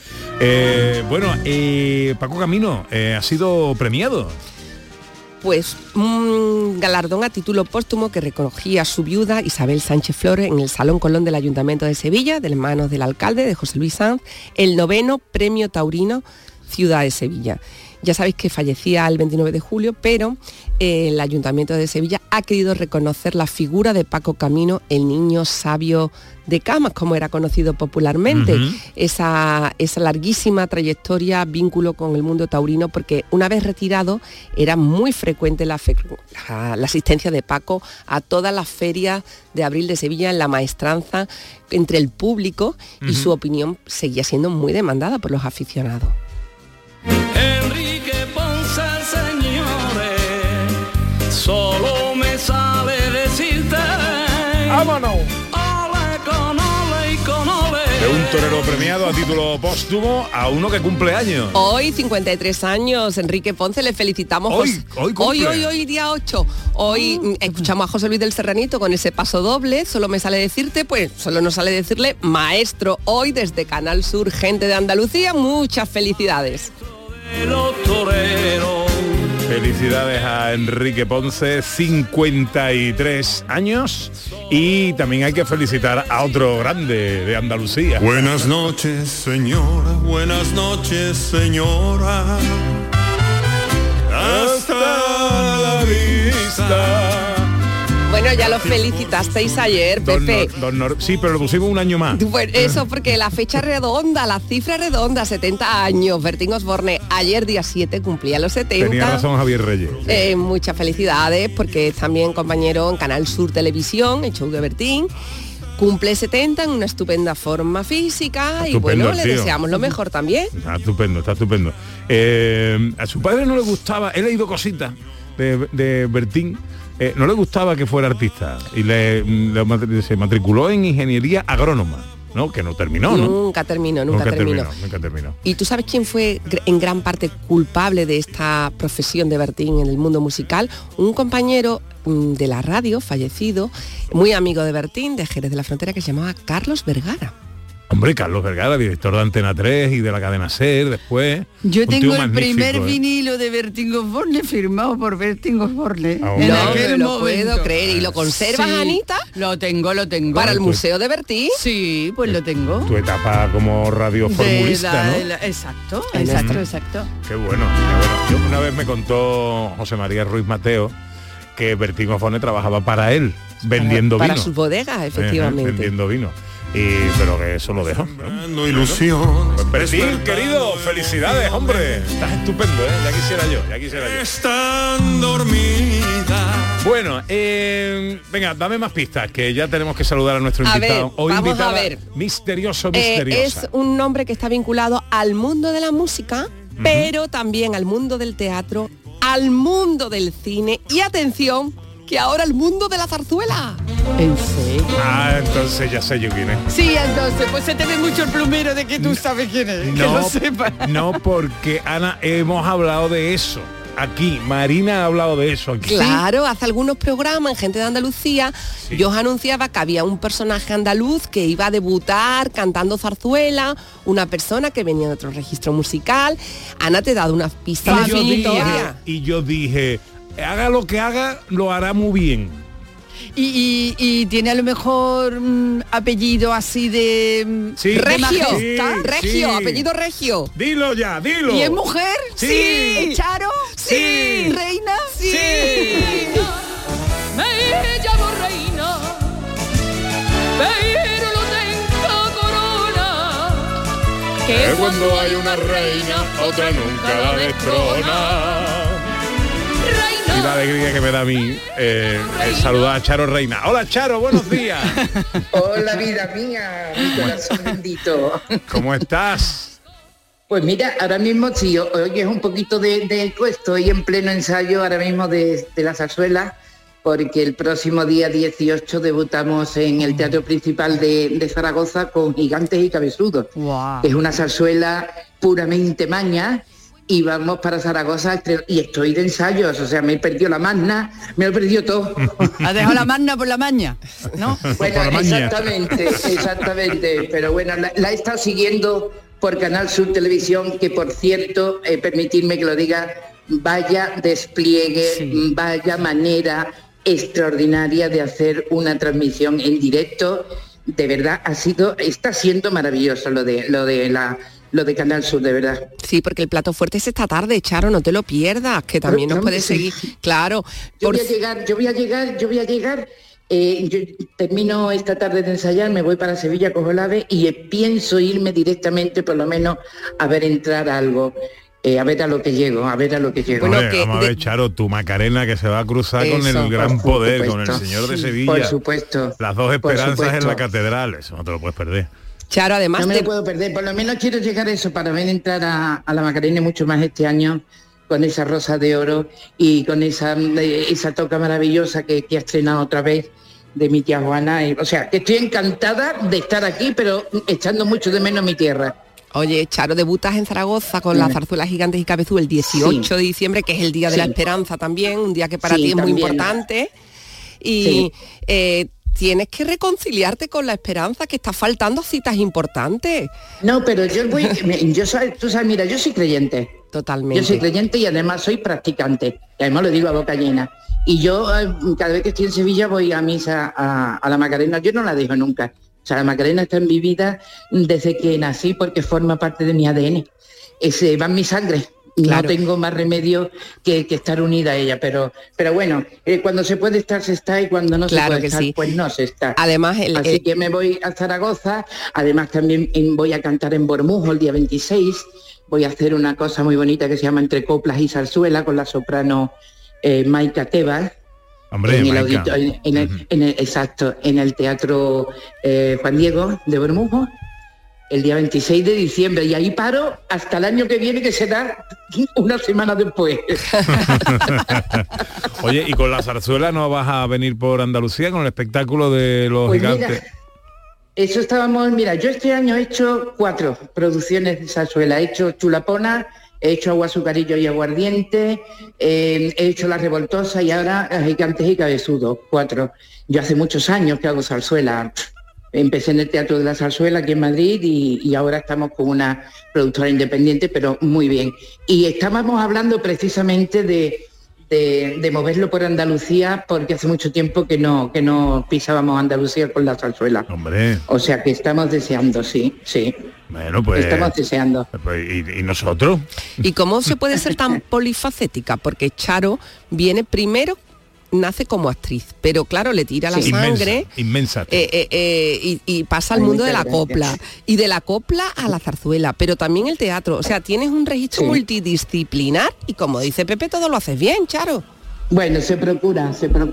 Paco Camino ha sido premiado. Pues un galardón a título póstumo que recogía a su viuda Isabel Sánchez Flores en el Salón Colón del Ayuntamiento de Sevilla, de las manos del alcalde, de José Luis Sanz, el 9º Premio Taurino Ciudad de Sevilla. Ya sabéis que fallecía el 29 de julio, pero el Ayuntamiento de Sevilla ha querido reconocer la figura de Paco Camino, el niño sabio de Camas, como era conocido popularmente. Esa larguísima trayectoria, vínculo con el mundo taurino, porque una vez retirado era muy frecuente la asistencia de Paco a todas las ferias de abril de Sevilla, en la maestranza entre el público, y su opinión seguía siendo muy demandada por los aficionados. Enrique Ponce, señores, solo me sale decirte, ¡vámonos! Ole con ole y con ole. De un torero premiado a título póstumo a uno que cumple años. Hoy, 53 años, Enrique Ponce, le felicitamos. Hoy, día 8. Hoy escuchamos a José Luis del Serranito con ese paso doble, solo me sale decirte, pues solo nos sale decirle maestro. Hoy desde Canal Sur, gente de Andalucía, muchas felicidades. Felicidades a Enrique Ponce, 53 años. Y también hay que felicitar a otro grande de Andalucía. Buenas noches, señora, buenas noches, señora. Hasta la vista. Bueno, ya lo felicitasteis ayer, Pepe. Sí, pero lo pusimos un año más. Bueno, eso porque la fecha redonda, la cifra redonda, 70 años. Bertín Osborne ayer día 7 cumplía los 70. Tenía razón Javier Reyes. Muchas felicidades, porque es también compañero en Canal Sur Televisión, el show de Bertín. Cumple 70 en una estupenda forma física, y bueno, le deseamos lo mejor también. Está estupendo. A su padre no le gustaba, he leído cositas de Bertín. No le gustaba que fuera artista y se matriculó en ingeniería agrónoma, ¿no? Que no terminó, ¿no? Nunca terminó. ¿Y tú sabes quién fue en gran parte culpable de esta profesión de Bertín en el mundo musical? Un compañero de la radio fallecido, muy amigo de Bertín, de Jerez de la Frontera, que se llamaba Carlos Vergara. Hombre, Carlos Vergara, director de Antena 3 y de la cadena SER después. Yo tengo el primer vinilo de Bertín Osborne firmado por Bertín Osborne. No me lo puedo creer. ¿Y lo conservas, sí, Anita? Lo tengo. ¿Para el Museo de Bertín? Sí, pues lo tengo. Tu etapa como radioformulista, ¿no? Exacto. Qué bueno. Yo una vez me contó José María Ruiz Mateo que Bertín Osborne trabajaba para él, vendiendo vino. Para sus bodegas, efectivamente. Vendiendo vino. Pero que eso lo dejó, ¿no? Ilusión. Pues Bertín, querido, felicidades, hombre. Estás estupendo, Ya quisiera yo. Están dormidas. Bueno, venga, dame más pistas, que ya tenemos que saludar a nuestro invitado. Hoy invitada misteriosa. Es un nombre que está vinculado al mundo de la música, pero también al mundo del teatro, al mundo del cine y, atención, que ahora al mundo de la zarzuela. ¿En serio? Ah, entonces ya sé yo quién es. Sí, entonces, pues se te ve mucho el plumero de que tú sabes quién es, que lo sepas. No, porque Ana, hemos hablado de eso. Aquí, Marina ha hablado de eso aquí. Claro, hace algunos programas en Gente de Andalucía, yo os anunciaba que había un personaje andaluz que iba a debutar cantando zarzuela, una persona que venía de otro registro musical. Ana, te he dado una pista definitoria. Y yo dije, haga lo que haga, lo hará muy bien. Y tiene a lo mejor apellido así de... Sí. Regio, Regio, sí. apellido Regio. Dilo ya, dilo. ¿Y es mujer? Sí. ¿Charo? Sí. ¿Reina? Sí. Me llamo Reina, pero no tengo corona. Que cuando hay una reina, otra nunca la destrona. Y la alegría que me da a mí saludar a Charo Reina. Hola Charo, buenos días. Hola vida mía, mi corazón bendito. ¿Cómo estás? Pues mira, ahora mismo sí, hoy es un poquito de estoy en pleno ensayo ahora mismo de la zarzuela, porque el próximo día 18 debutamos en el Teatro Principal de Zaragoza con Gigantes y Cabezudos. Wow. Es una zarzuela puramente maña. Y vamos para Zaragoza y estoy de ensayos, o sea, me he perdido la magna, me lo he perdido todo. ¿Has dejado la magna por la maña? ¿No? Bueno, exactamente, pero bueno, la he estado siguiendo por Canal Sur Televisión, que por cierto, permitidme que lo diga, vaya despliegue, vaya manera extraordinaria de hacer una transmisión en directo. De verdad, está siendo maravilloso lo de Canal Sur, de verdad. Sí, porque el plato fuerte es esta tarde, Charo, no te lo pierdas, que también nos puedes seguir. Claro. Yo voy a llegar. Yo termino esta tarde de ensayar, me voy para Sevilla, cojo el AVE y pienso irme directamente, por lo menos, a ver entrar algo. A ver a lo que llego. Bueno, vamos a ver, Charo, tu Macarena que se va a cruzar con el gran poder, con el Señor de Sevilla. Por supuesto. Las dos esperanzas en la catedral, eso no te lo puedes perder. Charo, además... No me lo puedo perder, por lo menos quiero llegar a eso para ver entrar a la Macarena mucho más este año, con esa rosa de oro y con esa toca maravillosa que ha estrenado otra vez de mi tía Juana. O sea, que estoy encantada de estar aquí, pero echando mucho de menos mi tierra. Oye, Charo, debutas en Zaragoza con la zarzuela Gigantes y Cabezudos el 18 de diciembre, que es el Día de la Esperanza también, un día que para ti es muy importante. Y tienes que reconciliarte con la esperanza, que está faltando citas importantes. No, pero tú sabes, mira, yo soy creyente. Totalmente. Yo soy creyente y además soy practicante. Y además lo digo a boca llena. Y yo cada vez que estoy en Sevilla voy a misa a la Macarena. Yo no la dejo nunca. O sea, la Macarena está en mi vida desde que nací porque forma parte de mi ADN. Va en mi sangre. Claro. No tengo más remedio que estar unida a ella, pero bueno, cuando se puede estar se está y cuando no se puede estar, pues no se está. Además, así que me voy a Zaragoza, además también voy a cantar en Bormujo el día 26, voy a hacer una cosa muy bonita que se llama Entre Coplas y Zarzuela con la soprano Maika Tebas. Hombre, en el Teatro Juan Diego de Bormujo, el día 26 de diciembre, y ahí paro hasta el año que viene, que será una semana después. Oye, ¿y con la zarzuela no vas a venir por Andalucía con el espectáculo de los Gigantes? Mira, eso yo este año he hecho 4 producciones de zarzuela. He hecho Chulapona, he hecho Agua, Azucarillo y Aguardiente, he hecho La Revoltosa y ahora Gigantes y Cabezudos, 4. Yo hace muchos años que hago zarzuela. Empecé en el Teatro de la Zarzuela aquí en Madrid y ahora estamos con una productora independiente, pero muy bien. Y estábamos hablando precisamente de moverlo por Andalucía, porque hace mucho tiempo que no pisábamos Andalucía con la zarzuela. Hombre. O sea que estamos deseando, sí. Bueno, pues... Estamos deseando. ¿Y nosotros? ¿Y cómo se puede ser tan polifacética? Porque Charo nace como actriz, pero claro, le tira la sangre inmensa y pasa al mundo de la copla y de la copla a la zarzuela, pero también el teatro, o sea, tienes un registro multidisciplinar y como dice Pepe, todo lo haces bien, Charo. Bueno, se procura.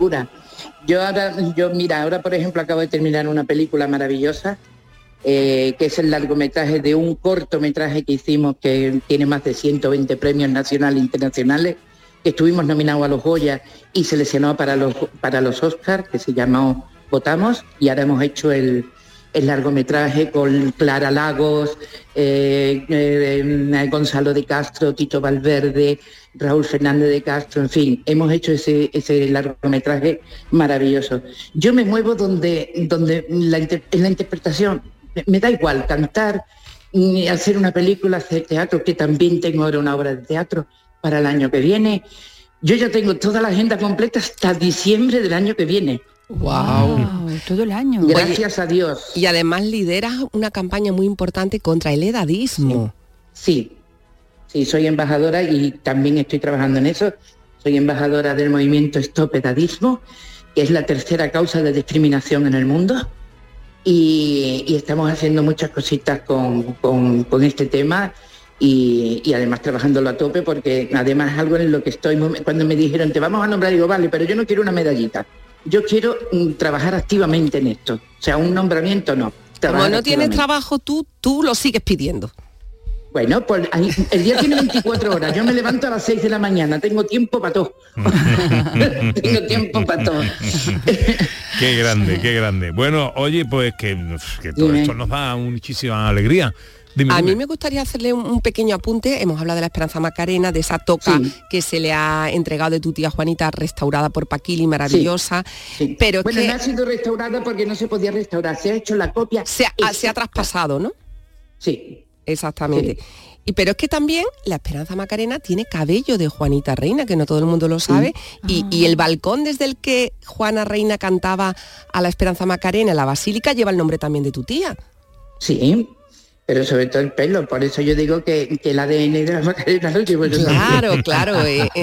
Ahora por ejemplo acabo de terminar una película maravillosa, que es el largometraje de un cortometraje que hicimos que tiene más de 120 premios nacionales e internacionales, que estuvimos nominados a los Goya y seleccionados para los Oscars, que se llamó votamos y ahora hemos hecho el largometraje con Clara Lagos, Gonzalo de Castro, Tito Valverde, Raúl Fernández de Castro, en fin, hemos hecho ese largometraje maravilloso. Yo me muevo donde en la interpretación, me da igual cantar, hacer una película, hacer teatro, que también tengo ahora una obra de teatro para el año que viene. Yo ya tengo toda la agenda completa hasta diciembre del año que viene. Wow, todo el año. Gracias a Dios. Y además lideras una campaña muy importante contra el edadismo. Sí, soy embajadora y también estoy trabajando en eso. Soy embajadora del movimiento Stop Edadismo, que es la tercera causa de discriminación en el mundo. Y estamos haciendo muchas cositas con este tema y además trabajándolo a tope, porque además es algo en lo que estoy. Cuando me dijeron, te vamos a nombrar, digo, vale, pero yo no quiero una medallita. Yo quiero trabajar activamente en esto. O sea, un nombramiento no. Como no tienes trabajo, tú lo sigues pidiendo. Bueno, pues el día tiene 24 horas. Yo me levanto a las 6 de la mañana. Tengo tiempo para todo. Tengo tiempo para todo. Qué grande, qué grande. Bueno, oye, pues que todo esto nos da muchísima alegría. Dime. Mí me gustaría hacerle un pequeño apunte. Hemos hablado de la Esperanza Macarena, de esa toca que se le ha entregado de tu tía Juanita, restaurada por Paquili, maravillosa. Sí. Pero bueno, no ha sido restaurada porque no se podía restaurar. Se ha hecho la copia. Se ha traspasado, ¿no? Sí. Exactamente. Sí. Pero es que también la Esperanza Macarena tiene cabello de Juanita Reina, que no todo el mundo lo sabe, y el balcón desde el que Juana Reina cantaba a la Esperanza Macarena en la Basílica lleva el nombre también de tu tía. Sí, pero sobre todo el pelo, por eso yo digo que el ADN de la Macarena lo llevo yo. Claro.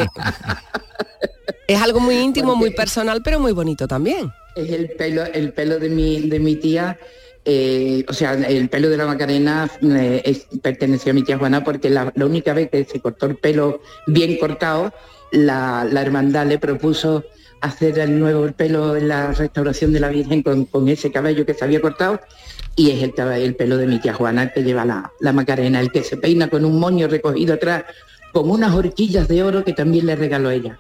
Es algo muy íntimo, muy personal, pero muy bonito también. Es el pelo de mi tía. O sea, el pelo de la Macarena perteneció a mi tía Juana, porque la única vez que se cortó el pelo bien cortado, la hermandad le propuso hacer el nuevo pelo en la restauración de la Virgen con ese cabello que se había cortado, y es el pelo de mi tía Juana que lleva la Macarena, el que se peina con un moño recogido atrás, con unas horquillas de oro que también le regaló ella.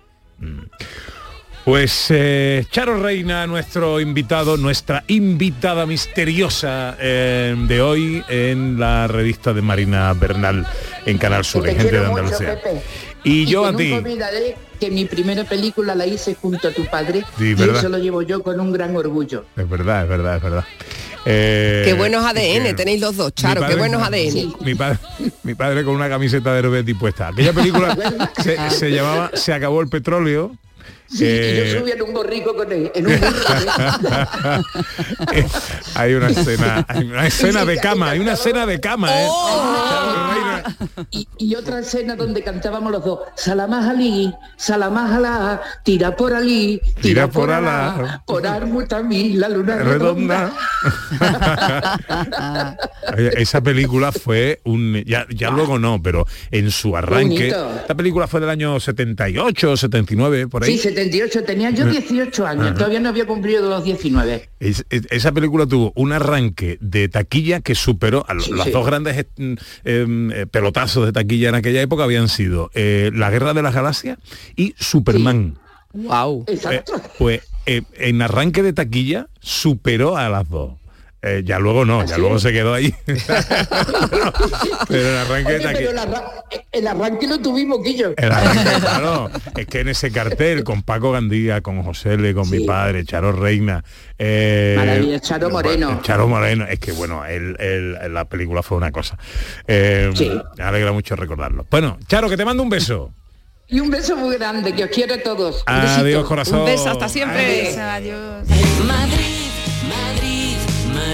Pues Charo Reina, nuestro invitado, nuestra invitada misteriosa de hoy en la revista de Marina Bernal en Canal Sur, en Gente de Andalucía. Mucho, Pepe. Y yo a ti. Nunca olvidaré que mi primera película la hice junto a tu padre, sí, y eso lo llevo yo con un gran orgullo. Es verdad. Qué buenos ADN tenéis los dos, Charo, padre, qué buenos ADN. Sí. Mi padre con una camiseta de Herbeti puesta. Aquella película se llamaba Se acabó el petróleo. Sí, y yo subí en un borrico con él, en un burro. Hay una escena de cama, Y otra escena donde cantábamos los dos, Salamás Alí, Salamás Alá, tira por Alí, tira por Alá, por Armutamí, la luna redonda. Esa película fue ya luego no, pero en su arranque, esta película fue del año 78, 79, por ahí. Sí, 78, tenía yo 18 años, todavía no había cumplido los 19. Esa película tuvo un arranque de taquilla que superó a los dos grandes pelotazos de taquilla en aquella época habían sido La Guerra de las Galaxias y Superman. Wow. Exacto. Pues en arranque de taquilla superó a las dos. Ya luego no, ya luego se quedó ahí. Pero el arranque de taquilla. El arranque lo tuvimos, Guillo. El arranque, claro. Es que en ese cartel, con Paco Gandía, con José Le, con mi padre, Charo Reina. Maravilla, Charo Moreno. Charo Moreno. Es que bueno, la película fue una cosa. Me alegra mucho recordarlo. Bueno, Charo, que te mando un beso. Y un beso muy grande, que os quiero a todos. Adiós, corazón. Un beso, hasta siempre. Adiós. Madrid,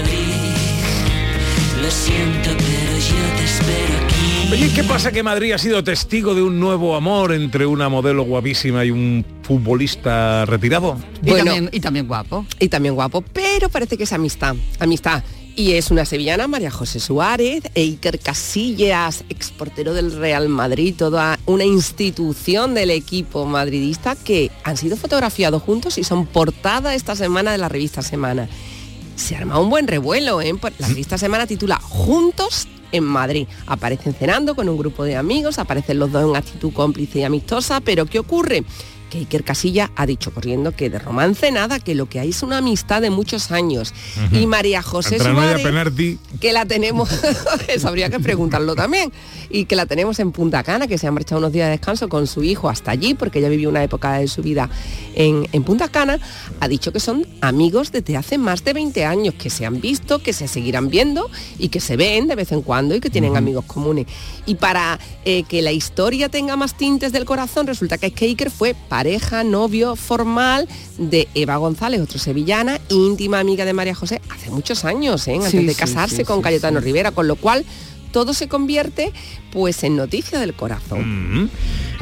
lo siento, pero yo te espero aquí. Oye, ¿qué pasa? Que Madrid ha sido testigo de un nuevo amor entre una modelo guapísima y un futbolista retirado. Y también guapo. Y también guapo, pero parece que es amistad. Y es una sevillana, María José Suárez, e Iker Casillas, exportero del Real Madrid, toda una institución del equipo madridista, que han sido fotografiados juntos y son portada esta semana de la revista Semana. Se arma un buen revuelo, ¿eh? La revista Semana titula Juntos en Madrid. Aparecen cenando con un grupo de amigos, aparecen los dos en actitud cómplice y amistosa, pero ¿qué ocurre? que Iker Casillas ha dicho corriendo que de romance nada, que lo que hay es una amistad de muchos años. Y María José Suárez, que la tenemos, eso habría que preguntarlo también, y que la tenemos en Punta Cana, que se ha marchado unos días de descanso con su hijo hasta allí, porque ella vivió una época de su vida en Punta Cana, ha dicho que son amigos desde hace más de 20 años, que se han visto, que se seguirán viendo y que se ven de vez en cuando y que tienen amigos comunes. Y para que la historia tenga más tintes del corazón, resulta que es que Iker fue pareja, novio formal de Eva González, otra sevillana, íntima amiga de María José, hace muchos años, antes de casarse con Cayetano Rivera, con lo cual todo se convierte pues en noticia del corazón.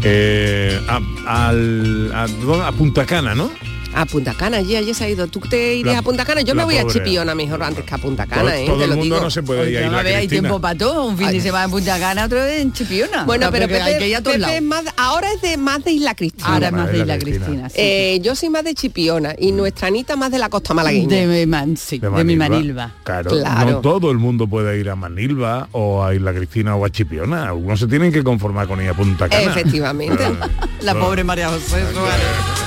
A Punta Cana, ¿no? A Punta Cana, allí se ha ido. ¿Tú te irías a Punta Cana? Yo me voy a Chipiona mejor antes que a Punta Cana. Todo el mundo no se puede ir a Isla Cristina. Hay tiempo para todo, un fin de semana en Punta Cana, otro en Chipiona. Bueno, pero Pepe es más, ahora es más de Isla Cristina. Ahora es más de Isla Cristina, sí. Yo soy más de Chipiona y nuestra Anita más de la costa malagueña. De mi Manilva. Claro, no todo el mundo puede ir a Manilva o a Isla Cristina o a Chipiona. Algunos se tienen que conformar con ir a Punta Cana. Efectivamente. La pobre María José Suárez.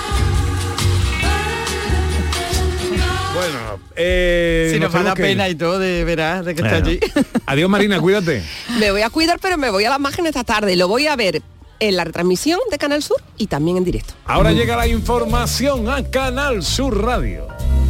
Bueno, si nos va la pena y todo de veras de que está allí. Adiós Marina, cuídate. Me voy a cuidar, pero me voy a la imagen esta tarde. Lo voy a ver en la retransmisión de Canal Sur y también en directo. Ahora llega la información a Canal Sur Radio.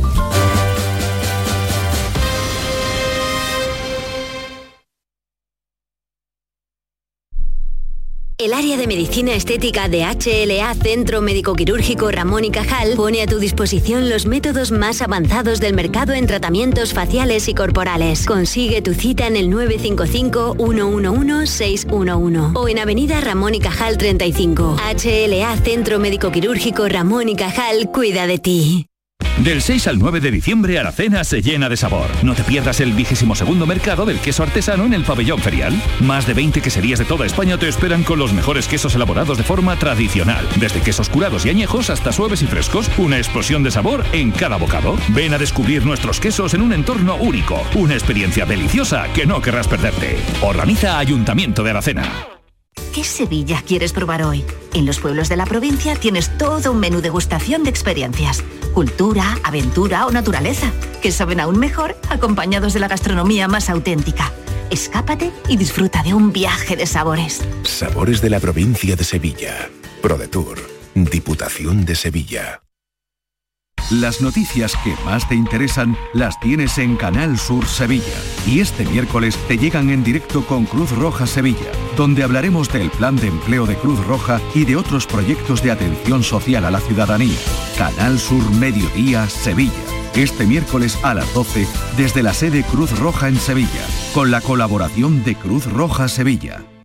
El área de medicina estética de HLA Centro Médico Quirúrgico Ramón y Cajal pone a tu disposición los métodos más avanzados del mercado en tratamientos faciales y corporales. Consigue tu cita en el 955-111-611 o en Avenida Ramón y Cajal 35. HLA Centro Médico Quirúrgico Ramón y Cajal cuida de ti. Del 6 al 9 de diciembre, Aracena se llena de sabor. No te pierdas el 22º mercado del queso artesano en el pabellón ferial. Más de 20 queserías de toda España te esperan con los mejores quesos elaborados de forma tradicional. Desde quesos curados y añejos hasta suaves y frescos, una explosión de sabor en cada bocado. Ven a descubrir nuestros quesos en un entorno único. Una experiencia deliciosa que no querrás perderte. Organiza Ayuntamiento de Aracena. ¿Qué Sevilla quieres probar hoy? En los pueblos de la provincia tienes todo un menú degustación de experiencias. Cultura, aventura o naturaleza, que saben aún mejor acompañados de la gastronomía más auténtica. Escápate y disfruta de un viaje de sabores. Sabores de la provincia de Sevilla. ProDetour, Diputación de Sevilla. Las noticias que más te interesan las tienes en Canal Sur Sevilla. Y este miércoles te llegan en directo con Cruz Roja Sevilla, donde hablaremos del plan de empleo de Cruz Roja y de otros proyectos de atención social a la ciudadanía. Canal Sur Mediodía Sevilla. Este miércoles a las 12 desde la sede Cruz Roja en Sevilla, con la colaboración de Cruz Roja Sevilla.